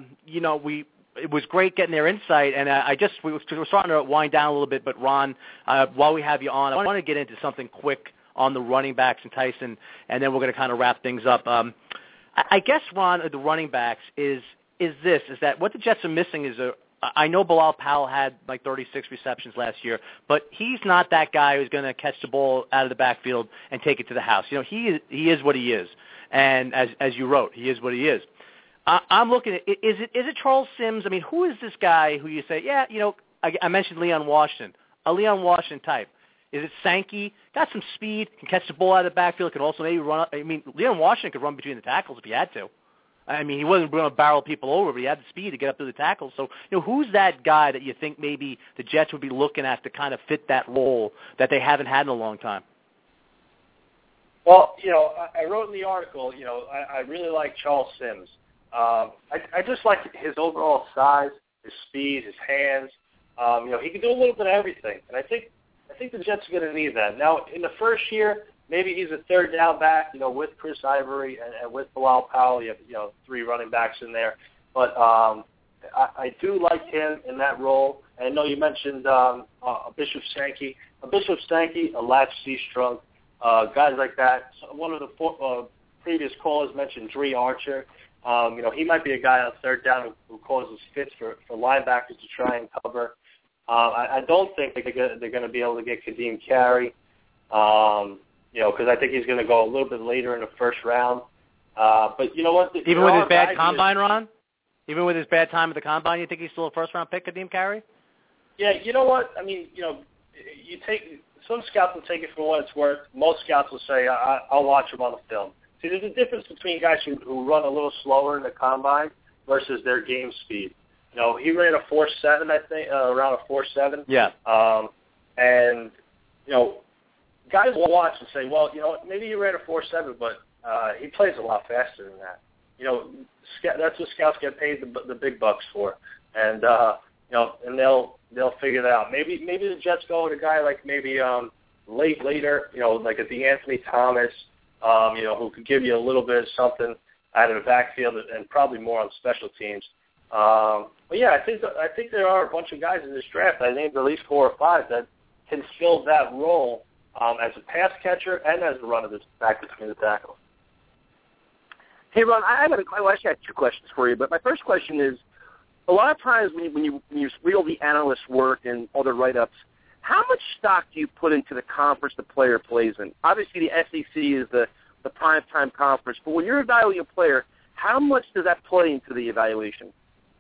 B: it was great getting their insight, and we were starting to wind down a little bit. But Ron, while we have you on, I want to get into something quick on the running backs and Tyson, and then we're going to kind of wrap things up. I guess, Ron, the running backs is that what the Jets are missing is I know Bilal Powell had like 36 receptions last year, but he's not that guy who's going to catch the ball out of the backfield and take it to the house. He is what he is. And as you wrote, he is what he is. I'm looking at, is it Charles Sims? I mean, who is this guy who you say, I mentioned Leon Washington, a Leon Washington type. Is it Sankey? Got some speed, can catch the ball out of the backfield, can also maybe run. Leon Washington could run between the tackles if he had to. He wasn't going to barrel people over, but he had the speed to get up to the tackles. So, who's that guy that you think maybe the Jets would be looking at to kind of fit that role that they haven't had in a long time?
D: Well, I wrote in the article, I really like Charles Sims. I just like his overall size, his speed, his hands. He can do a little bit of everything, and I think the Jets are going to need that. Now, in the first year, maybe he's a third down back, with Chris Ivory and with Bilal Powell. You have, 3 running backs in there. But I do like him in that role. And I know you mentioned Bishop Sankey. Bishop Sankey, a latch C-strung, guys like that. One of the previous callers mentioned Dre Archer. He might be a guy on third down who causes fits for linebackers to try and cover. I don't think they're going to be able to get Kadeem Carey, because I think he's going to go a little bit later in the first round. But you know what?
B: Even with his bad combine, Ron? Even with his bad time at the combine, you think he's still a first-round pick, Kadeem Carey?
D: Yeah, you know what? I mean, you take some scouts will take it for what it's worth. Most scouts will say, I'll watch him on the film. See, there's a difference between guys who run a little slower in the combine versus their game speed. He ran a 4.7, I think, around a 4.7.
B: Yeah.
D: And, guys will watch and say, well, maybe he ran a 4.7, but he plays a lot faster than that. That's what scouts get paid the big bucks for. And, and they'll figure that out. Maybe the Jets go with a guy like maybe later, like a DeAnthony Thomas, who could give you a little bit of something out of the backfield and probably more on special teams. But yeah, I think there are a bunch of guys in this draft. I named at least 4 or 5 that can fill that role as a pass catcher and as a runner that's back between the tackles.
C: Hey, Ron, I actually have 2 questions for you. But my first question is, a lot of times when you read all the analysts' work and all their write-ups, how much stock do you put into the conference the player plays in? Obviously, the SEC is the prime-time conference. But when you're evaluating a player, how much does that play into the evaluation?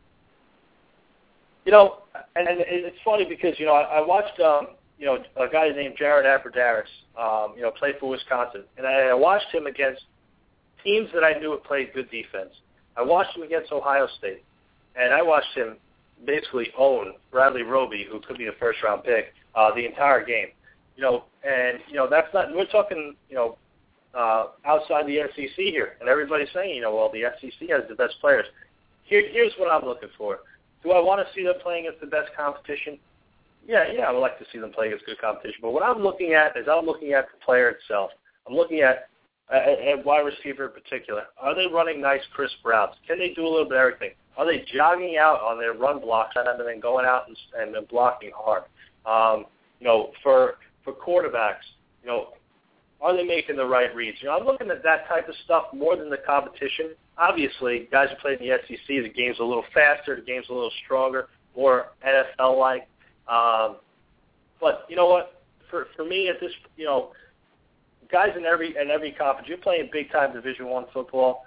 D: And it's funny because, I watched, a guy named Jared Abbrederis, play for Wisconsin. And I watched him against teams that I knew had played good defense. I watched him against Ohio State. And I watched him basically own Bradley Roby, who could be a first-round pick, the entire game. That's not, we're talking, outside the SEC here. And everybody's saying, well, the SEC has the best players. Here's what I'm looking for. Do I want to see them playing against the best competition? Yeah, I would like to see them play against good competition. But what I'm looking at is the player itself. I'm looking at wide receiver in particular. Are they running nice, crisp routes? Can they do a little bit of everything? Are they jogging out on their run blocks and then going out and blocking hard? For quarterbacks, are they making the right reads? I'm looking at that type of stuff more than the competition. Obviously, guys who play in the SEC, the game's a little faster, the game's a little stronger, more NFL-like. But you know what? For me, at this, guys in every conference, you're playing big-time Division I football.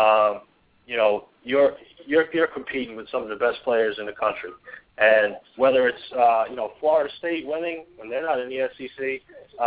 D: You're competing with some of the best players in the country, and whether it's Florida State winning when they're not in the SEC,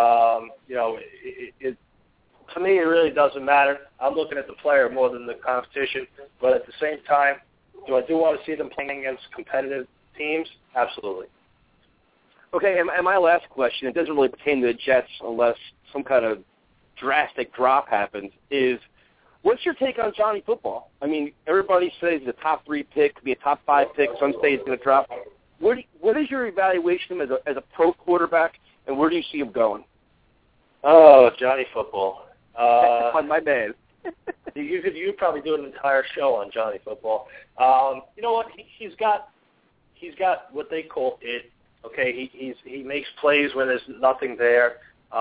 D: to me, it really doesn't matter. I'm looking at the player more than the competition. But at the same time, do I want to see them playing against competitive teams? Absolutely.
C: Okay, and my last question, it doesn't really pertain to the Jets unless some kind of drastic drop happens, is what's your take on Johnny Football? I mean, everybody says he's a top 3 pick, could be a top 5 pick. Some say he's going to drop. What is your evaluation as a pro quarterback, and where do you see him going?
D: Oh, Johnny Football.
C: My bad.
D: You could probably do an entire show on Johnny Football. You know what? He's got what they call it. Okay, he makes plays when there's nothing there.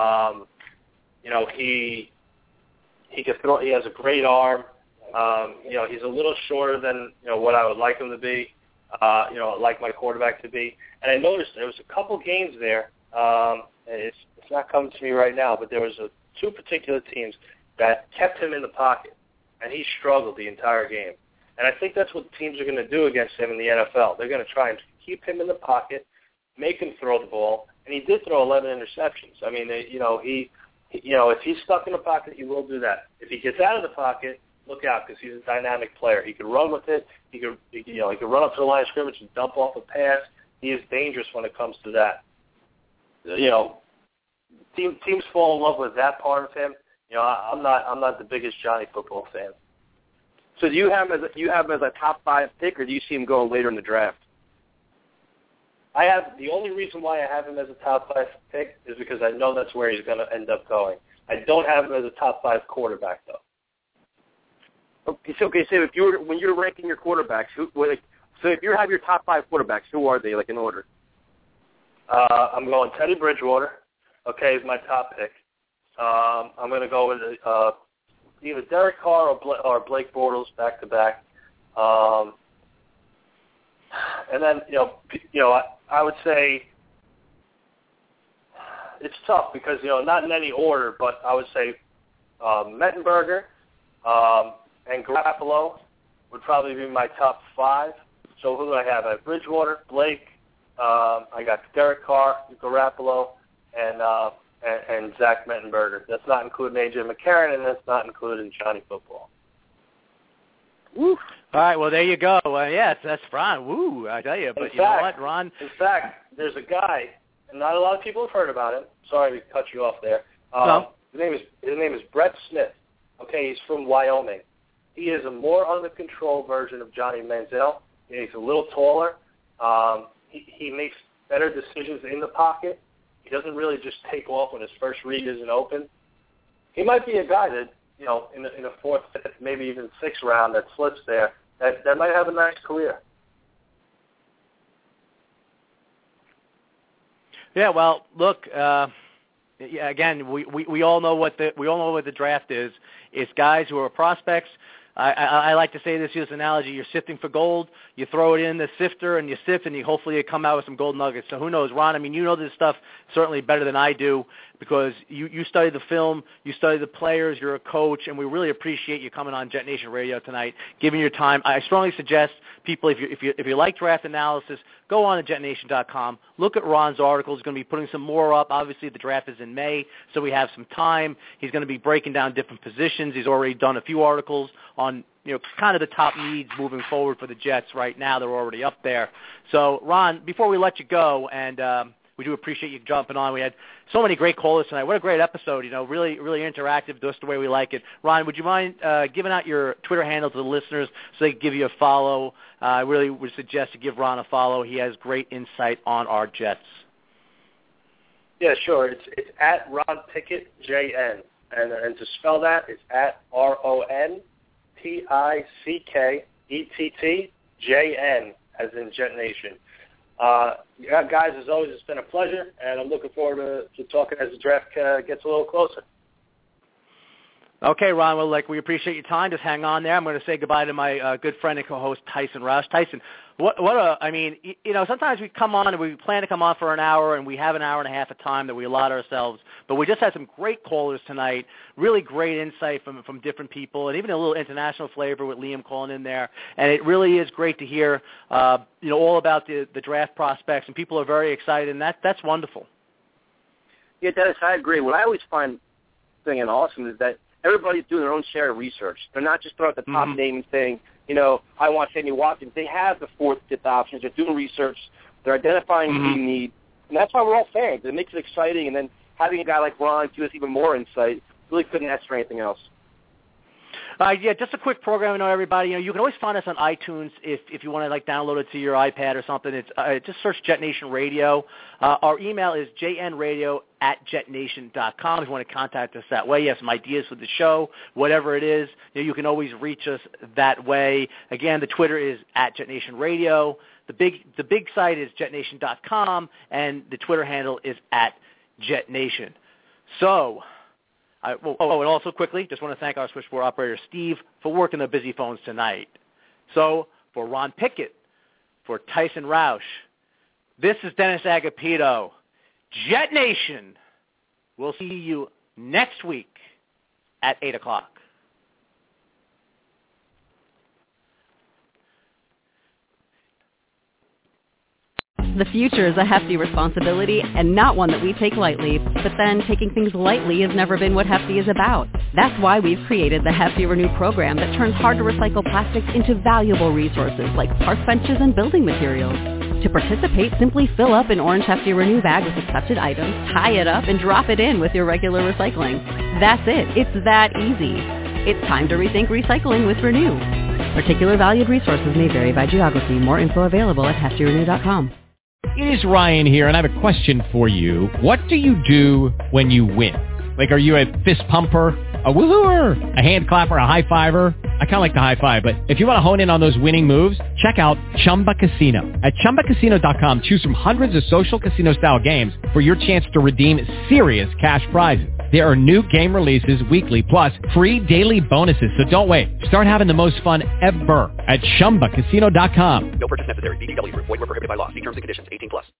D: He can throw. He has a great arm. He's a little shorter than what I would like him to be. Like my quarterback to be. And I noticed there was a couple games there. It's not coming to me right now, but there was 2 particular teams that kept him in the pocket, and he struggled the entire game. And I think that's what teams are going to do against him in the NFL. They're going to try and keep him in the pocket, make him throw the ball, and he did throw 11 interceptions. I mean, if he's stuck in the pocket, he will do that. If he gets out of the pocket, look out because he's a dynamic player. He can run with it. He can run up to the line of scrimmage and dump off a pass. He is dangerous when it comes to that. Teams fall in love with that part of him. I'm not the biggest Johnny Football fan.
C: So do you have him as a top 5 pick, or do you see him going later in the draft?
D: The only reason why I have him as a top 5 pick is because I know that's where he's going to end up going. I don't have him as a top 5 quarterback, though.
C: Okay, so when you're ranking your quarterbacks, so if you have your top 5 quarterbacks, who are they, like in order?
D: I'm going Teddy Bridgewater. Okay, is my top pick. I'm going to go with either Derek Carr or Blake Bortles back to back. And then I would say it's tough because not in any order, but I would say Mettenberger and Garoppolo would probably be my top 5. So who do I have? I have Bridgewater, Blake. I got Derek Carr, Garoppolo, and Zach Mettenberger. That's not including A.J. McCarron, and that's not including Johnny Football.
C: Woo.
B: All right, well, there you go. Yes, that's Ron. Woo, I tell you. But you know what, Ron?
D: In fact, there's a guy, and not a lot of people have heard about him. Sorry to cut you off there.
B: No.
D: His name is Brett Smith. Okay, he's from Wyoming. He is a more under control version of Johnny Manziel. He's a little taller. He makes better decisions in the pocket. He doesn't really just take off when his first read isn't open. He might be a guy that, in a 4th, 5th, maybe even 6th round that slips there, that might have a nice career.
B: Yeah, well, look, again, we all know what the draft is. It's guys who are prospects. I like to say this, use analogy, you're sifting for gold, you throw it in the sifter and you sift and hopefully you come out with some gold nuggets. So who knows, Ron, I mean, you know this stuff certainly better than I do because you study the film, you study the players, you're a coach, and we really appreciate you coming on Jet Nation Radio tonight, giving your time. I strongly suggest people, if you like draft analysis, go on to jetnation.com, look at Ron's articles. He's going to be putting some more up. Obviously, the draft is in May, so we have some time. He's going to be breaking down different positions. He's already done a few articles on kind of the top needs moving forward for the Jets right now. They're already up there. So, Ron, before we let you go, and we do appreciate you jumping on. We had so many great callers tonight. What a great episode, really, really interactive, just the way we like it. Ron, would you mind giving out your Twitter handle to the listeners so they can give you a follow? I really would suggest to give Ron a follow. He has great insight on our Jets.
D: Yeah, sure. It's at Ron Pickett, JN. And to spell that, it's at RONPICKETTJN, as in Jet Nation. Guys, as always, it's been a pleasure, and I'm looking forward to talking as the draft gets a little closer.
B: Okay, Ron, well, we appreciate your time. Just hang on there. I'm going to say goodbye to my good friend and co-host, Tyson Roush. Tyson, sometimes we come on and we plan to come on for an hour, and we have an hour and a half of time that we allot ourselves, but we just had some great callers tonight, really great insight from different people, and even a little international flavor with Liam calling in there, and it really is great to hear, all about the draft prospects, and people are very excited, and that's wonderful.
C: Yeah, Dennis, I agree. What I always find awesome is that everybody's doing their own share of research. They're not just throwing out the top name and saying, I want Sammy Watkins. They have the 4th, 5th options. They're doing research. They're identifying what you need. And that's why we're all fans. It makes it exciting. And then having a guy like Ron give us even more insight, really couldn't ask for anything else.
B: Just a quick program to know everybody. You can always find us on iTunes if you want to download it to your iPad or something. It's just search Jet Nation Radio. Our email is jnradio@jetnation.com if you want to contact us that way. You have some ideas for the show, whatever it is. You can always reach us that way. Again, the Twitter is @JetNationRadio. The big site is jetnation.com, and the Twitter handle is @JetNation. So. And also quickly, just want to thank our switchboard operator, Steve, for working the busy phones tonight. So, for Ron Pickett, for Tyson Roush, this is Dennis Agapito. Jet Nation, we'll see you next week at 8 o'clock.
J: The future is a hefty responsibility and not one that we take lightly, but then taking things lightly has never been what Hefty is about. That's why we've created the Hefty Renew program that turns hard-to-recycle plastics into valuable resources like park benches and building materials. To participate, simply fill up an orange Hefty Renew bag with accepted items, tie it up, and drop it in with your regular recycling. That's it. It's that easy. It's time to rethink recycling with Renew. Particular valued resources may vary by geography. More info available at heftyrenew.com.
K: It is Ryan here, and I have a question for you. What do you do when you win? Like, are you a fist pumper, a woohooer, a hand clapper, a high fiver? I kind of like the high five, but if you want to hone in on those winning moves, check out Chumba Casino. At ChumbaCasino.com, choose from hundreds of social casino-style games for your chance to redeem serious cash prizes. There are new game releases weekly, plus free daily bonuses, so don't wait. Start having the most fun ever at ChumbaCasino.com.
L: No purchase necessary. VGW Group. Void where prohibited by law. See terms and conditions. 18+.